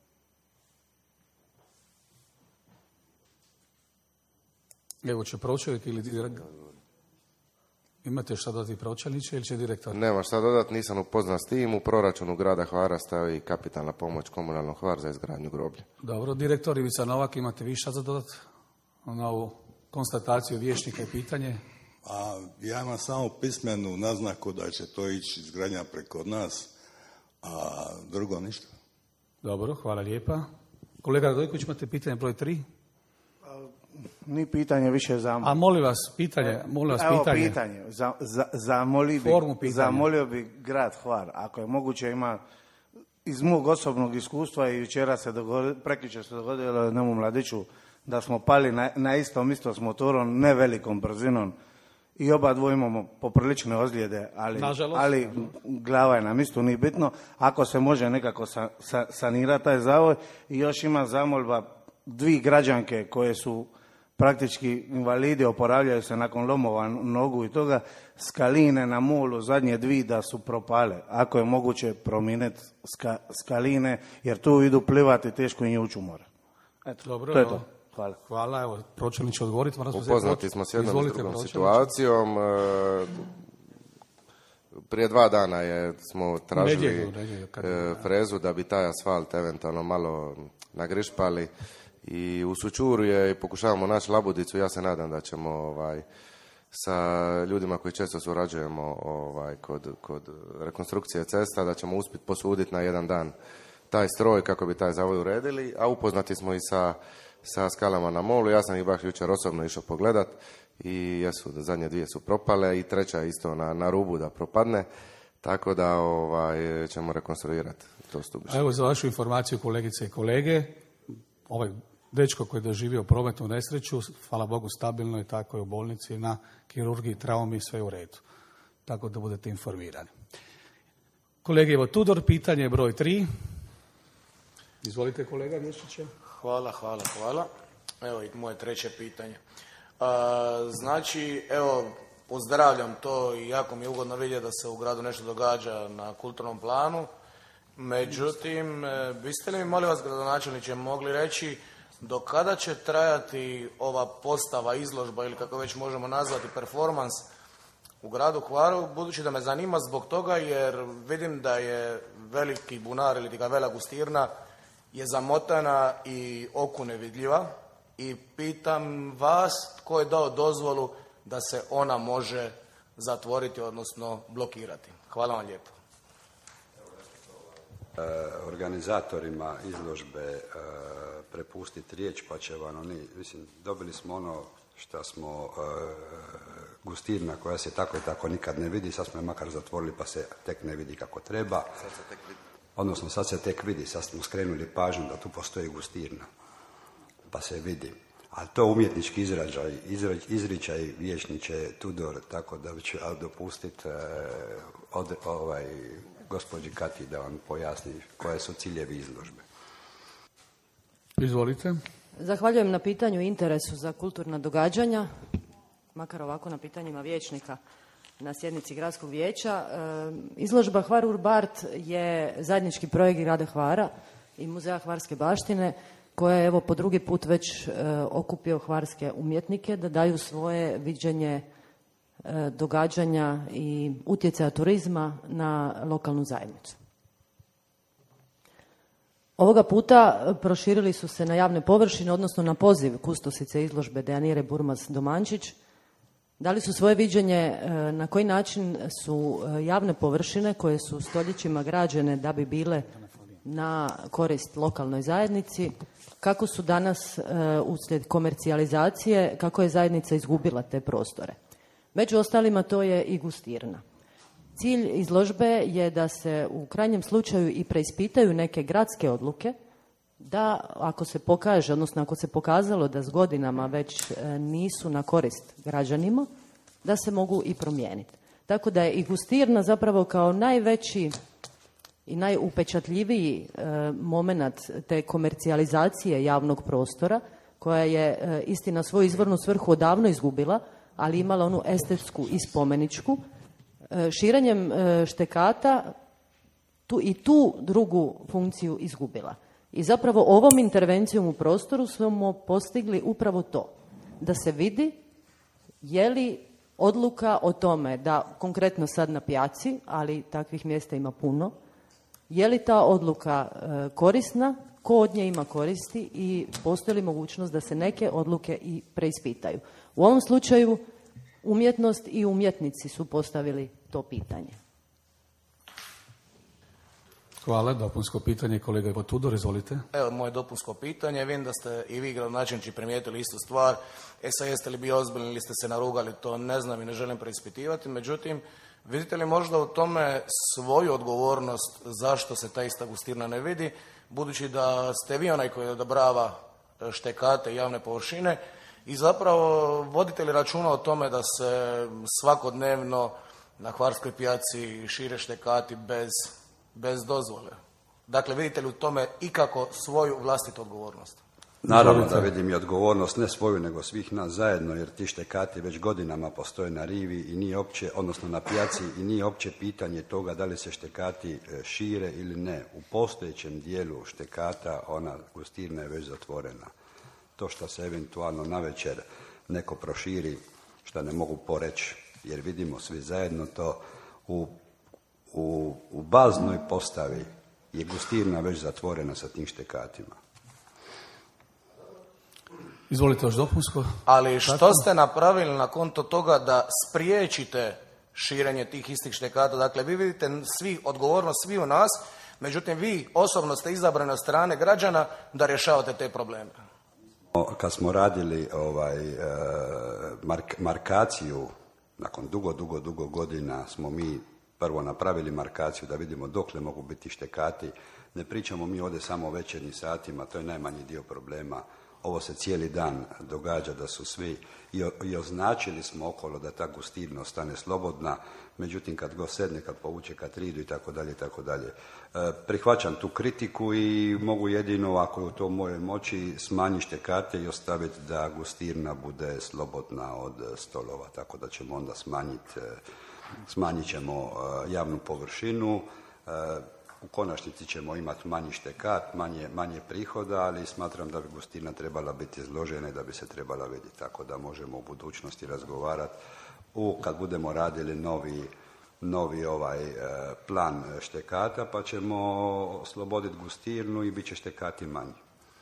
Evo će pročelnik ili direktor. Imate šta dodati pročelniče ili će direktor? Nema šta dodati, nisam upoznat s tim. U proračunu grada Hvara stoji kapitalna pomoć komunalnog Hvar za izgradnju groblja. Dobro, direktor Ivica Novak, imate vi šta za dodati na ovu konstataciju vijećnika i pitanje? A ja imam samo pismenu naznaku da će to ići izgradnja preko nas, a drugo ništa. Dobro, hvala lijepa. Kolega Radojković, imate pitanje broj tri? Ni pitanje, više zamolio. A molim vas, pitanje, molim vas Evo pitanje. pitanje. Za, za, zamolio, bi, Formu pitanja. zamolio bi grad Hvar, ako je moguće, ima iz mog osobnog iskustva i večera se dogodilo, prekjučer se dogodilo jednom mladiću da smo pali na, na istom isto s motorom, ne velikom brzinom i oba dvoje imamo poprilične ozljede, ali, ali glava je na mjestu, nije bitno. Ako se može nekako sa, sa, sanirati taj zavoj i još ima zamolba dvije građanke koje su praktički invalidi, oporavljaju se nakon lomova nogu i toga, skaline na molu, zadnje dvije da su propale. Ako je moguće promijeniti ska, skaline, jer tu idu plivati teško i ući u more. Eto, Dobro, to je to. Hvala. Hvala, evo, pročelnik će odgovoriti. Upoznati smo s jednom i s drugom situacijom. Prije dva dana je, smo tražili nedjelju, nedjelju, kad... frezu da bi taj asfalt eventualno malo nagrišpali. I u Sučuru je i pokušavamo naći labudicu. Ja se nadam da ćemo ovaj, sa ljudima koji često surađujemo ovaj, kod, kod rekonstrukcije cesta, da ćemo uspjeti posuditi na jedan dan taj stroj kako bi taj zavoj uredili, a upoznati smo i sa, sa skalama na molu. Ja sam ih baš jučer osobno išao pogledat i jesu, zadnje dvije su propale i treća je isto na, na rubu da propadne, tako da ovaj, ćemo rekonstruirati to stubište. Evo za vašu informaciju, kolegice i kolege, ovaj dečko koji je doživio prometnu nesreću, hvala Bogu stabilno je, tako je u bolnici na kirurgiji, traumi, sve u redu. Tako da budete informirani. Kolege, evo Tudor, pitanje broj tri. Izvolite kolega Vješiće. Hvala, hvala, hvala. Evo i moje treće pitanje. A, znači, evo, pozdravljam to i jako mi je ugodno vidjeti da se u gradu nešto događa na kulturnom planu. Međutim, biste li mi, molim vas, gradonačelniče, mogli reći do kada će trajati ova postava, izložba ili kako već možemo nazvati performans u gradu Hvaru, budući da me zanima zbog toga jer vidim da je veliki bunar ili ga vela gustirna je zamotana i oku nevidljiva i pitam vas tko je dao dozvolu da se ona može zatvoriti, odnosno blokirati. Hvala vam lijepo. Organizatorima izložbe prepustiti riječ, pa će vam oni, mislim, dobili smo ono što smo, gustirna koja se tako i tako nikad ne vidi, sad smo je makar zatvorili pa se tek ne vidi kako treba. Sad se tek vidi. Odnosno, sad se tek vidi, sad smo skrenuli pažnju da tu postoji gustirna, pa se vidi. Ali to umjetnički izražaj, izričaj vijećniče Tudor, tako da ću dopustiti od, ovaj, gospođi Kati da vam pojasni koje su ciljevi izložbe. Izvolite. Zahvaljujem na pitanju i interesu za kulturna događanja, makar ovako na pitanjima vijećnika na sjednici gradskog vijeća. Izložba Hvar Urbart je zajednički projekt grada Hvara i Muzeja hvarske baštine koja je evo po drugi put već okupio hvarske umjetnike da daju svoje viđenje događanja i utjecaja turizma na lokalnu zajednicu. Ovoga puta proširili su se na javne površine, odnosno na poziv kustosice izložbe Dejanire Burmas Domančić. Dali su svoje viđenje na koji način su javne površine koje su stoljećima građene da bi bile na korist lokalnoj zajednici, kako su danas uslijed komercijalizacije, kako je zajednica izgubila te prostore. Među ostalima to je i gustirna. Cilj izložbe je da se u krajnjem slučaju i preispitaju neke gradske odluke, da ako se pokaže, odnosno ako se pokazalo da s godinama već nisu na korist građanima, da se mogu i promijeniti. Tako da je i gustirna zapravo kao najveći i najupečatljiviji e, moment te komercijalizacije javnog prostora koja je e, istina svoju izvornu svrhu odavno izgubila, ali imala onu estetsku i spomeničku, e, širenjem e, štekata tu i tu drugu funkciju izgubila. I zapravo ovom intervencijom u prostoru smo postigli upravo to, da se vidi je li odluka o tome da, konkretno sad na Pijaci, ali takvih mjesta ima puno, je li ta odluka e, korisna, ko od nje ima koristi i postoji li mogućnost da se neke odluke i preispitaju. U ovom slučaju umjetnost i umjetnici su postavili to pitanje. Hvala. Dopunsko pitanje, kolega Ivo Tudor, izvolite. Evo moje dopunsko pitanje. Vidim da ste i vi, gradonačelnici, primijetili istu stvar. E sad, jeste li bili ozbiljni ili ste se narugali, to ne znam i ne želim preispitivati. Međutim, vidite li možda u tome svoju odgovornost zašto se ta ista gustirna ne vidi, budući da ste vi onaj koji odobrava štekate i javne površine i zapravo vodite li računa o tome da se svakodnevno na Hvarskoj pijaci šire štekati bez bez dozvole? Dakle, vidite li u tome ikako svoju vlastitu odgovornost? Naravno da vidim i odgovornost, ne svoju, nego svih nas zajedno, jer ti štekati već godinama postoje na rivi i nije opće, odnosno na pijaci, i nije opće pitanje toga da li se štekati šire ili ne. U postojećem dijelu štekata ona gustirna je već zatvorena. To što se eventualno navečer neko proširi, što ne mogu poreći, jer vidimo svi zajedno to u U, u baznoj postavi je gustirna već zatvorena sa tim štekatima. Izvolite još dopunsko. Ali što Tako? ste napravili na konto toga da spriječite širenje tih istih štekata? Dakle, vi vidite svi odgovornost svi u nas, međutim vi osobno ste izabrani od strane građana da rješavate te probleme. Kad smo radili ovaj, mark, markaciju, nakon dugo, dugo, dugo godina smo mi prvo napravili markaciju da vidimo dokle mogu biti štekati. Ne pričamo mi ovdje samo o večernjim satima, to je najmanji dio problema. Ovo se cijeli dan događa da su svi i, i označili smo okolo da ta gustirna ostane slobodna, međutim kad go sedne, kad povuče katridu i tako dalje i tako dalje. Prihvaćam tu kritiku i mogu jedino, ako je u to moje moći, smanjiti štekate i ostaviti da gustirna bude slobodna od stolova, tako da ćemo onda smanjiti Smanjit ćemo javnu površinu, u konačnici ćemo imati manji štekat, manje, manje prihoda, ali smatram da bi gustirna trebala biti izložena i da bi se trebala vidjeti, tako da možemo u budućnosti razgovarati u, kad budemo radili novi, novi ovaj plan štekata, pa ćemo osloboditi gustirnu i bit će štekati manji.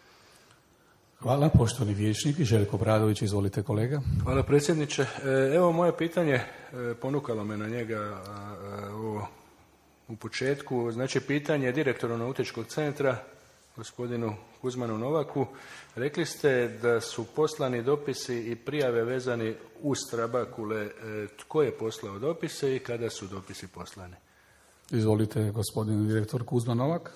Hvala, poštovani vijećnik Željko Bradović, izvolite kolega. Hvala predsjedniče. Evo moje pitanje, ponukalo me na njega ovo u početku. Znači pitanje direktoru Nautičkog centra, gospodinu Kuzmanu Novaku. Rekli ste da su poslani dopisi i prijave vezani uz trabakule. Tko je poslao dopise i kada su dopisi poslani? Izvolite, gospodin direktor Kuzman Novak.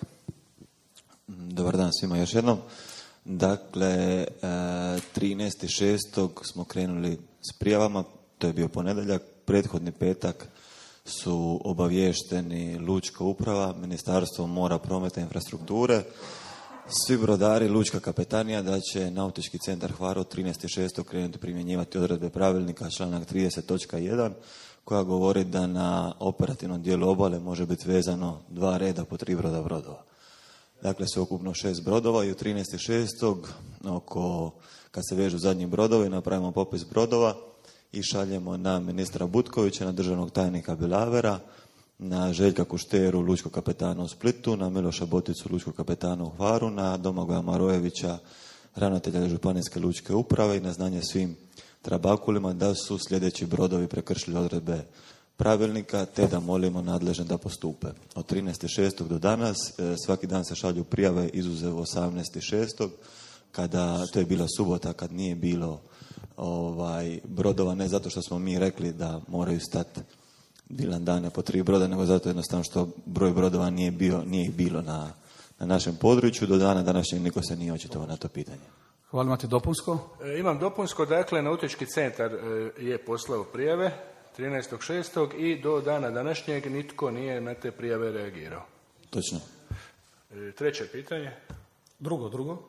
Dobar dan svima još jednom. Dakle, trinaestog šestog smo krenuli s prijavama, to je bio ponedjeljak, prethodni petak su obavješteni Lučka uprava, Ministarstvo mora, prometa i infrastrukture, svi brodari, Lučka kapetanija da će Nautički centar Hvar od trinaestog šestog krenuti primjenjivati odredbe pravilnika članak trideset točka jedan koja govori da na operativnom dijelu obale može biti vezano dva reda po tri broda brodova. Dakle, sve ukupno šest brodova i u trinaestog šestog oko, kad se vežu zadnji brodovi, napravimo popis brodova i šaljemo na ministra Butkovića, na državnog tajnika Bilavera, na Željka Kušteru, lučkog kapetana u Splitu, na Miloša Boticu, lučkog kapetana u Hvaru, na Domagoja Marojevića, ravnatelja Županijske lučke uprave i na znanje svim trabakulima da su sljedeći brodovi prekršili odredbe pravilnika, te da molimo nadležne da postupe. Od trinaestog šestog do danas svaki dan se šalju prijave izuzev osamnaestog šestog kada, to je bila subota kad nije bilo ovaj, brodova, ne zato što smo mi rekli da moraju stati bilan dane po tri broda, nego zato jednostavno što broj brodova nije, bio, nije ih bilo na, na našem području. Do dana današnjeg niko se nije očitovao na to pitanje. Hvala, imate dopunsko? E, imam dopunsko, dakle Nautički centar e, je poslao prijave trinaestog šestog i do dana današnjeg nitko nije na te prijave reagirao. Točno. E, treće pitanje. Drugo, drugo.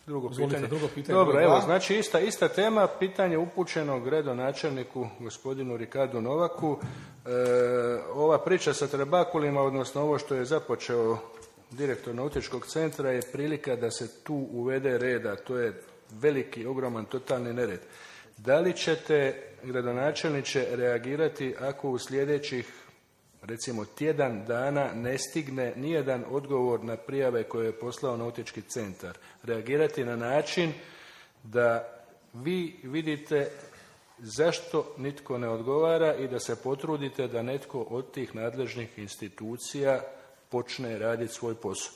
Drugo Izvolite, pitanje. drugo pitanje, Dobro, broj evo, dva. znači ista, ista tema, pitanje upućeno gradonačelniku gospodinu Ricardu Novaku. E, ova priča sa trabakulima, odnosno ovo što je započeo direktor nautičkog centra, je prilika da se tu uvede reda. To je veliki, ogroman, totalni nered. Da li ćete, gradonačelniče, reagirati ako u sljedećih, recimo, tjedan dana ne stigne nijedan odgovor na prijave koje je poslao nautički centar? Reagirati na način da vi vidite zašto nitko ne odgovara i da se potrudite da netko od tih nadležnih institucija počne raditi svoj posao.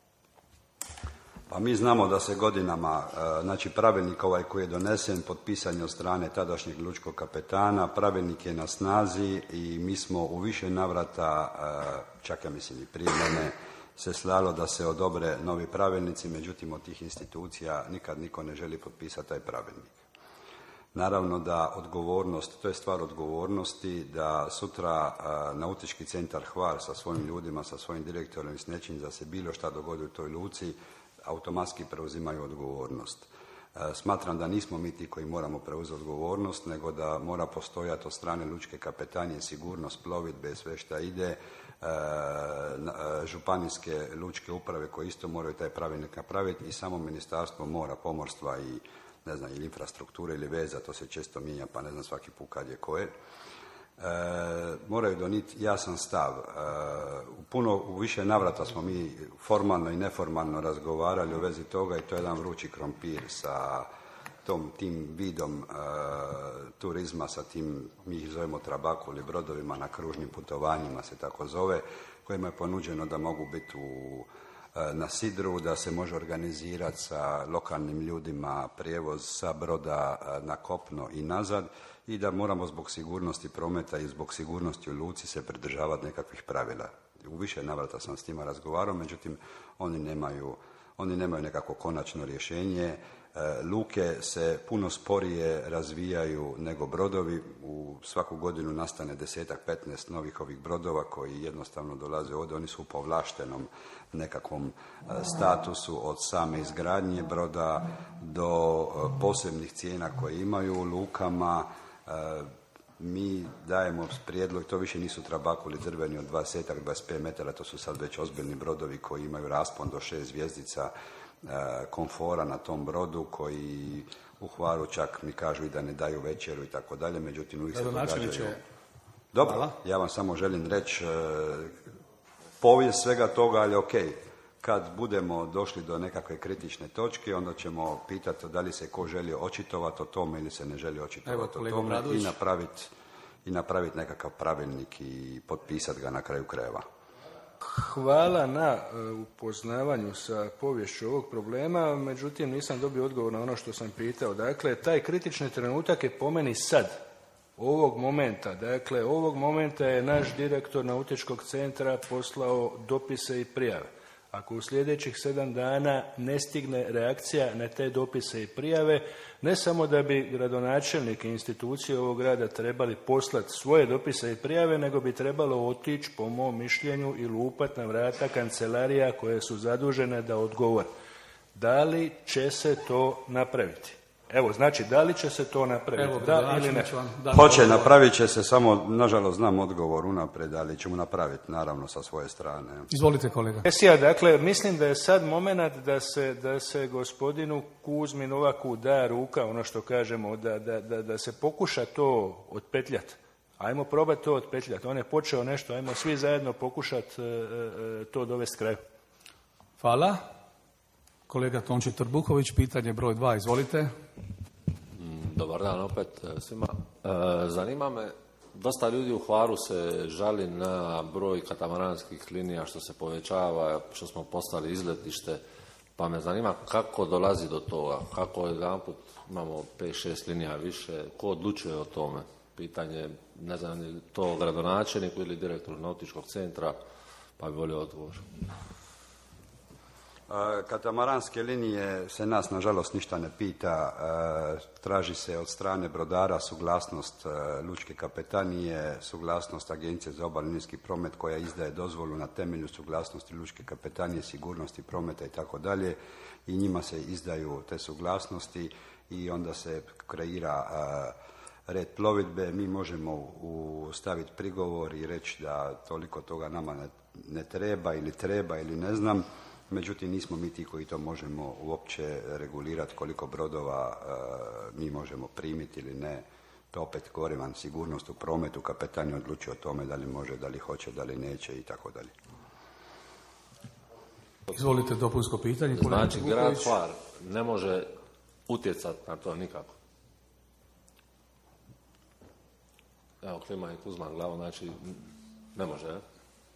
Pa mi znamo da se godinama, znači pravilnik ovaj koji je donesen, potpisan je od strane tadašnjeg lučkog kapetana, pravilnik je na snazi i mi smo u više navrata, čak ja mislim i prije mene, se slalo da se odobre novi pravilnici, međutim od tih institucija nikad niko ne želi potpisati taj pravilnik. Naravno da odgovornost, to je stvar odgovornosti, da sutra nautički centar Hvar sa svojim ljudima, sa svojim direktorom i s nečim da se bilo šta dogodi u toj luci, automatski preuzimaju odgovornost. Smatram da nismo mi ti koji moramo preuzeti odgovornost, nego da mora postojati od strane lučke kapetanije sigurnost plovidbe i sve šta ide, županijske lučke uprave koje isto moraju taj pravilnik napraviti i samo Ministarstvo mora, pomorstva i ne znam, ili infrastrukture ili veza, to se često mijenja, pa ne znam svaki put kad je koje. E, moraju donijeti jasan stav. E, u puno, u više navrata smo mi formalno i neformalno razgovarali u vezi toga i to je jedan vrući krompir sa tom, tim vidom e, turizma, sa tim, mi ih zovemo trabakuli, brodovima na kružnim putovanjima se tako zove, kojima je ponuđeno da mogu biti u na sidru, da se može organizirati sa lokalnim ljudima prijevoz sa broda na kopno i nazad i da moramo zbog sigurnosti prometa i zbog sigurnosti u luci se pridržavati nekakvih pravila. U više navrata sam s njima razgovarao, međutim oni nemaju, oni nemaju nekako konačno rješenje. Luke se puno sporije razvijaju nego brodovi. U svaku godinu nastane desetak, petnaest novih ovih brodova koji jednostavno dolaze ovdje. Oni su u povlaštenom nekakvom statusu od same izgradnje broda do posebnih cijena koje imaju u lukama. Mi dajemo prijedlog, to više nisu trabakuli drveni od dvadeset do dvadeset pet metara, to su sad već ozbiljni brodovi koji imaju raspon do šest zvjezdica komfora na tom brodu, koji u Hvaru čak mi kažu i da ne daju večeru i tako dalje, međutim uvijek se događaju. Dobro, hvala. Ja vam samo želim reći povijest svega toga, ali ok, kad budemo došli do nekakve kritične točke, onda ćemo pitati da li se ko želi očitovati o tome ili se ne želi očitovati o tome i napraviti i napraviti nekakav pravilnik i potpisati ga na kraju krajeva. Hvala na upoznavanju sa poviješću ovog problema, međutim nisam dobio odgovor na ono što sam pitao. Dakle, taj kritični trenutak je po meni sad, ovog momenta. Dakle, ovog momenta je naš direktor nautičkog centra poslao dopise i prijave. Ako u sljedećih sedam dana ne stigne reakcija na te dopise i prijave, ne samo da bi gradonačelnik i institucije ovog grada trebali poslati svoje dopise i prijave, nego bi trebalo otići, po mom mišljenju, i lupat na vrata kancelarija koje su zadužene da odgovore. Da li će se to napraviti? Evo, znači, da li će se to napraviti? Evo, da ili ne? Da, hoće, napravit će se, samo, nažalost, znam odgovor unaprijed, ali ćemo napraviti, naravno, sa svoje strane. Izvolite, kolega. Esija, dakle, mislim da je sad moment da se, da se gospodinu Kuzmi Novaku da ruka, ono što kažemo, da, da, da, da se pokuša to otpetljati. Ajmo probati to otpetljati. On je počeo nešto, ajmo svi zajedno pokušati e, e, to dovesti kraju. Hvala. Kolega Tonči Trbuković, pitanje broj dva, izvolite. Dobar dan opet svima. E, zanima me, dosta ljudi u Hvaru se žali na broj katamaranskih linija što se povećava, što smo postali izletište, pa me zanima kako dolazi do toga, kako jedanput imamo pet šest linija više, ko odlučuje o tome? Pitanje, ne znam, je to gradonačelniku ili direktoru nautičkog centra, pa bi volio odgovor. Katamaranske linije se nas, nažalost, ništa ne pita. Traži se od strane brodara suglasnost lučke kapetanije, suglasnost Agencije za obalni linijski promet koja izdaje dozvolu na temelju suglasnosti lučke kapetanije, sigurnosti prometa i tako dalje. I njima se izdaju te suglasnosti i onda se kreira red plovidbe. Mi možemo staviti prigovor i reći da toliko toga nama ne, ne treba ili treba ili ne znam. Međutim, nismo mi ti koji to možemo uopće regulirati koliko brodova e, mi možemo primiti ili ne. To opet govorim vam, sigurnost u prometu, kapetan je odlučio o tome da li može, da li hoće, da li neće i tako dalje. Izvolite, dopunsko pitanje. Znači, grad Hvar ne može utjecati na to nikako. Evo, klima i Kuzma glavom, znači ne može, ne?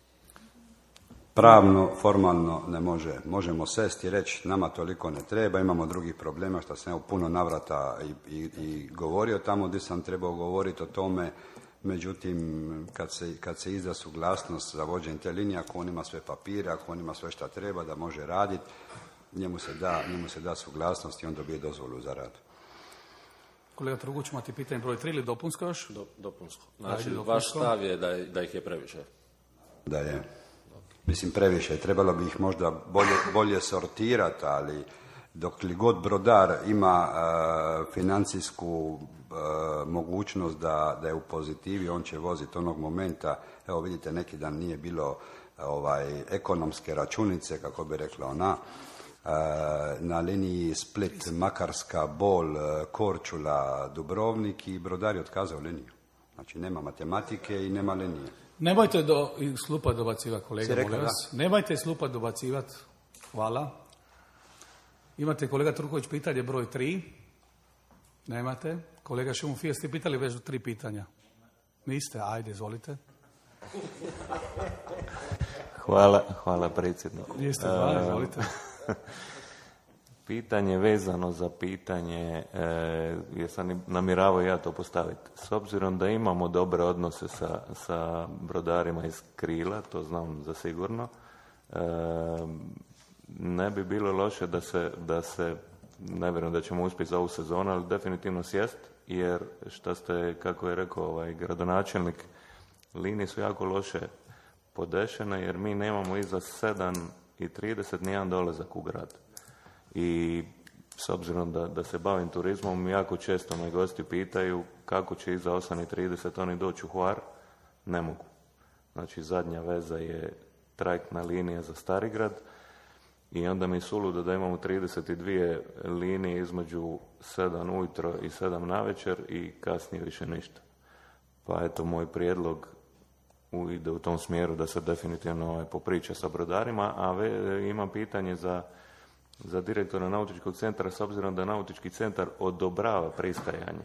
Pravno, formalno ne može. Možemo sesti i reći nama toliko ne treba, imamo drugih problema što sam u puno navrata i, i, i govorio tamo gdje sam trebao govoriti o tome. Međutim, kad se, kad se izda suglasnost za vođenje te linije, ako on ima sve papire, ako on ima sve što treba da može raditi, njemu se da, njemu se da suglasnost i on dobije dozvolu za rad. Kolega Truguć, imate pitanje broj tri ili dopunsko još? Do, dopunsko. Znači, Ajde, dopunsko. Vaš stav je da, je da ih je previše? Da je. Mislim, previše. Trebalo bi ih možda bolje, bolje sortirati, ali dok li god brodar ima uh, financijsku uh, mogućnost da, da je u pozitivi, on će voziti onog momenta. Evo vidite, neki dan nije bilo ovaj, ekonomske računice, kako bi rekla ona, uh, na liniji Split, Makarska, Bol, Korčula, Dubrovnik i brodar je otkazao liniju. Znači, nema matematike i nema linije. Nemojte do slupa dobacivati, kolega, molim vas. Nemojte slupa dobacivati. Hvala. Imate, kolega Turković, pitanje broj tri. Nemate. Kolega Šimufija, ste pitali već tri pitanja? Niste? Ajde, izvolite. Hvala, hvala predsjedniku. Jeste, hvala, izvolite. Pitanje vezano za pitanje, e, jer sam namjeravao ja to postaviti. S obzirom da imamo dobre odnose sa, sa brodarima iz Krila, to znam za sigurno, e, ne bi bilo loše da se, da se, ne vjerujem da ćemo uspjeti za ovu sezonu, ali definitivno sjest, jer što ste, kako je rekao ovaj gradonačelnik, linije su jako loše podešene, jer mi nemamo iza sedam i trideset nijedan dolazak u grad. I s obzirom da, da se bavim turizmom, jako često me gosti pitaju kako će iza osam i trideset oni doći u Hvar. Ne mogu. Znači, zadnja veza je trajektna linija za Starigrad i onda mi je suludo da imamo trideset dvije linije između sedam ujutro i sedam navečer i kasnije više ništa. Pa eto, moj prijedlog ide u tom smjeru da se definitivno ovaj, popriča sa brodarima, a ve, imam pitanje za za direktora nautičkog centra, s obzirom da nautički centar odobrava pristajanje.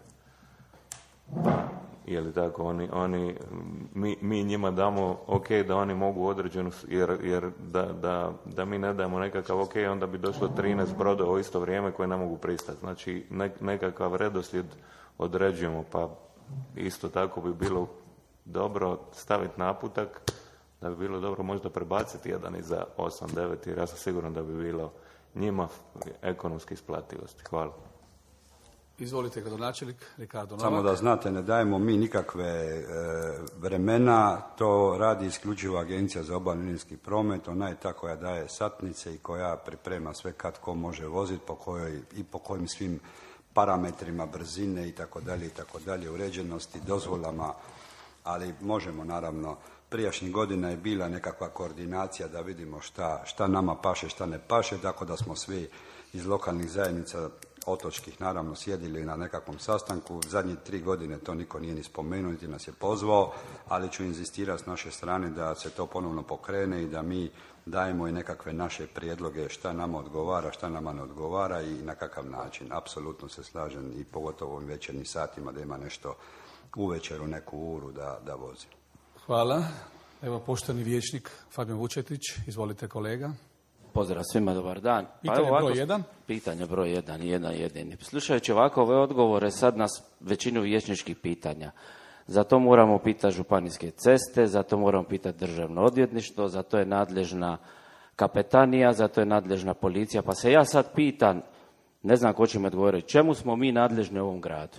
Je li tako? Oni, oni, mi, mi njima damo ok da oni mogu određenu, jer, jer da, da, da mi ne damo nekakav ok, onda bi došlo trinaest brodova u isto vrijeme koje ne mogu pristati. Znači, ne, nekakav redoslijed određujemo, pa isto tako bi bilo dobro staviti naputak, da bi bilo dobro možda prebaciti jedan iza osam devet, jer ja sam siguran da bi bilo njima ekonomske isplativosti. Hvala. Izvolite, gradonačelnik Ricardo Novak. Samo da znate, ne dajemo mi nikakve e, vremena, to radi isključivo Agencija za obalni linijski promet, ona je ta koja daje satnice i koja priprema sve kad ko može voziti, po kojoj i po kojim svim parametrima brzine i tako dalje i tako dalje, uređenosti, dozvolama, ali možemo naravno. Prijašnjih godina je bila nekakva koordinacija da vidimo šta, šta nama paše, šta ne paše, tako da smo svi iz lokalnih zajednica otočkih naravno sjedili na nekakvom sastanku. Zadnje tri godine to niko nije ni spomenuo, niti nas je pozvao, ali ću inzistirati s naše strane da se to ponovno pokrene i da mi dajemo i nekakve naše prijedloge šta nama odgovara, šta nama ne odgovara i na kakav način. Apsolutno se slažem i pogotovo u ovim večernjim satima da ima nešto uvečer u neku uru da, da vozi. Hvala. Evo, poštovani vijećnik Fabijan Vučetić, izvolite, kolega. Pozdrav svima, dobar dan. Pitanje pa ovako, broj jedan. Pitanje broj jedan, jedan jedini. Slušajući ovako ove odgovore, sad nas većinu vijećničkih pitanja. Zato moramo pitati županijske ceste, zato moramo pitati državno odvjetništvo, zato je nadležna kapetanija, za to je nadležna policija. Pa se ja sad pitam, ne znam ko će mi odgovoriti, čemu smo mi nadležni u ovom gradu?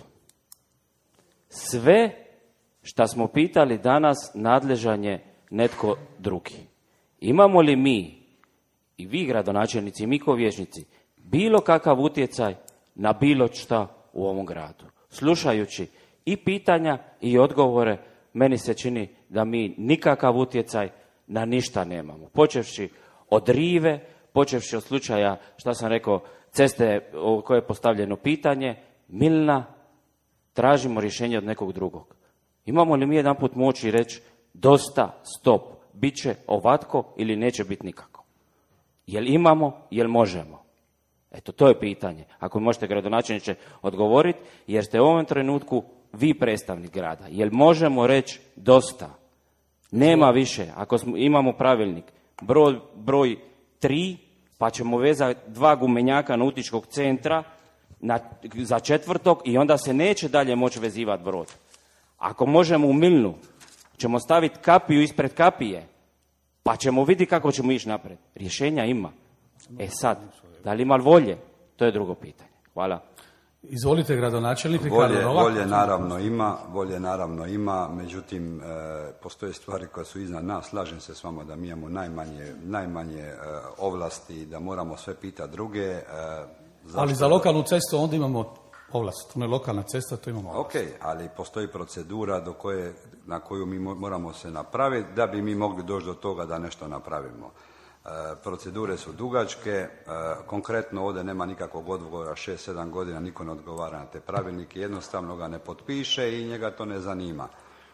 Sve šta smo pitali danas nadležan je netko drugi. Imamo li mi, i vi gradonačelnici, i mi ko vijećnici, bilo kakav utjecaj na bilo šta u ovom gradu? Slušajući i pitanja i odgovore, meni se čini da mi nikakav utjecaj na ništa nemamo. Počevši od rive, počevši od slučaja, šta sam rekao, ceste o kojoj je postavljeno pitanje, Milna, tražimo rješenje od nekog drugog. Imamo li mi jedan put moći reći dosta, stop, bit će ovatko ili neće biti nikako? Jel imamo, jel možemo? Eto, to je pitanje. Ako možete, gradonačelniče, odgovoriti, jer ste u ovom trenutku vi predstavnik grada. Jel možemo reći dosta? Nema više. Ako smo, imamo pravilnik broj, broj tri, pa ćemo vezati dva gumenjaka nautičkog centra na, za četvrtog i onda se neće dalje moći vezivati brod. Ako možemo u Milnu, ćemo staviti kapiju ispred kapije, pa ćemo vidjeti kako ćemo ići naprijed. Rješenja ima. E sad, da li ima volje? To je drugo pitanje. Hvala. Izvolite, gradonačelnik. Volje, volje naravno ima, volje naravno ima, međutim, e, postoje stvari koje su iznad nas. Slažem se s vama da mi imamo najmanje, najmanje e, ovlasti, da moramo sve pitati druge. E, ali za lokalnu cestu onda imamo ovlast. Ono je lokalna cesta, to imamo ovlast. Ok, ali postoji procedura do koje, na koju mi moramo se napraviti da bi mi mogli doći do toga da nešto napravimo. E, procedure su dugačke, e, konkretno ovdje nema nikakvog odgovora, šest sedam godina niko ne odgovara na te pravilnike, jednostavno ga ne potpiše i njega to ne zanima.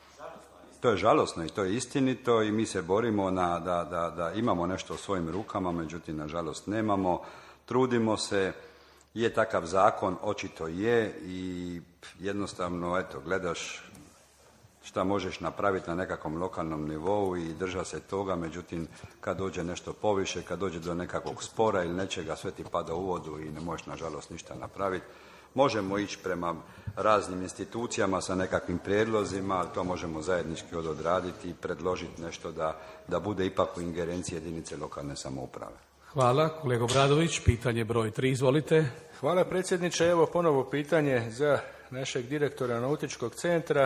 To je žalosno i to je istinito i mi se borimo na, da, da, da imamo nešto u svojim rukama, međutim, nažalost, nemamo. Trudimo se, je takav zakon, očito je i jednostavno, eto, gledaš šta možeš napraviti na nekakvom lokalnom nivou i drža se toga, međutim, kad dođe nešto poviše, kad dođe do nekakvog spora ili nečega, sve ti pada u vodu i ne možeš, nažalost, ništa napraviti. Možemo ići prema raznim institucijama sa nekakvim prijedlozima, ali to možemo zajednički odraditi i predložiti nešto da, da bude ipak u ingerenciji jedinice lokalne samouprave. Hvala. Kolega Obradović, pitanje broj tri, izvolite. Hvala, predsjedniče. Evo ponovo pitanje za našeg direktora nautičkog centra.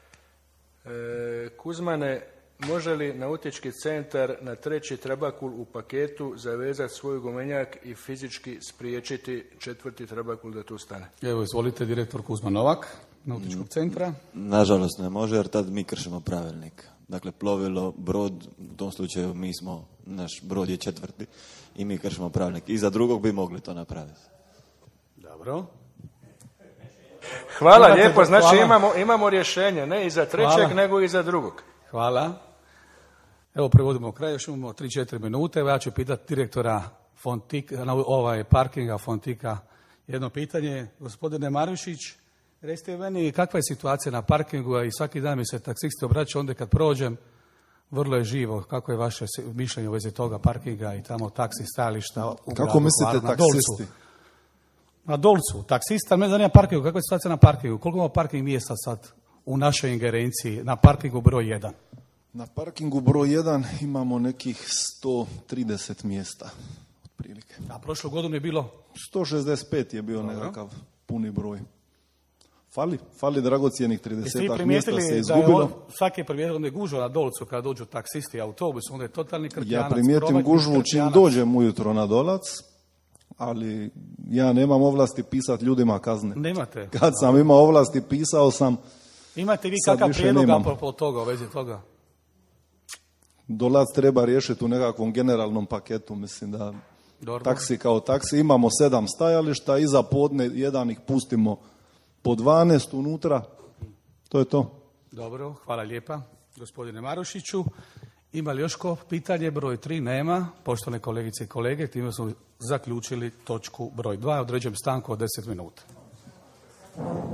E, Kuzmane, može li nautički centar na treći trabakul u paketu zavezati svoj gumenjak i fizički spriječiti četvrti trabakul da tu stane? Evo, izvolite, direktor Kuzman Novak, nautičkog centra. Nažalost ne može, jer tad mi kršimo pravilnik. Dakle, plovilo, brod, u tom slučaju mi smo, naš brod je četvrti i mi kršimo pravilnik. I za drugog bi mogli to napraviti. Dobro. Hvala lijepo, znači imamo, imamo rješenje, ne i za trećeg, hvala, nego i za drugog. Hvala. Evo, prevodimo kraj, još imamo tri četiri minute. Evo, ja ću pitati direktora Fontika, ovaj parkinga Fontika jedno pitanje. Gospodine Marušić, recite meni kakva je situacija na parkingu, i svaki dan mi se taksisti obraćaju, onda kad prođem, vrlo je živo. Kako je vaše mišljenje u vezi toga parkinga i tamo taksi stajališta? Kako mislite taksisti? Na Dolcu, taksista, me zanima parkingu, kakva je situacija na parkingu? Koliko ima parking mjesta sad u našoj ingerenciji na parkingu broj jedan? Na parkingu broj jedan imamo nekih sto trideset mjesta, otprilike. A prošlu godinu je bilo? sto šezdeset pet je bio nekakav puni broj. Fali, fali dragocijenih tridesetak mjesta se izgubilo. Svaki je primijetio da je gužva na Dolcu kada dođu taksisti i autobus, onda je totalni krtjanac. Ja primijetim gužvu čim dođem ujutro na Dolac, ali ja nemam ovlasti pisati ljudima kazne. Nemate. Kad sam imao ovlasti, pisao sam. Imate vi kakav prijedlog apropo toga, u vezi toga? Dolac treba riješiti u nekakvom generalnom paketu, mislim da Dobro. Taksi kao taksi. Imamo sedam stajališta, iza podne jedan ih pustimo po dvanaest unutra. To je to. Dobro, hvala lijepa gospodine Marušiću. Ima li još ko pitanje? Broj tri nema. Poštovane kolegice i kolege, time smo zaključili točku broj dva. Određujem stanku od deset minuta.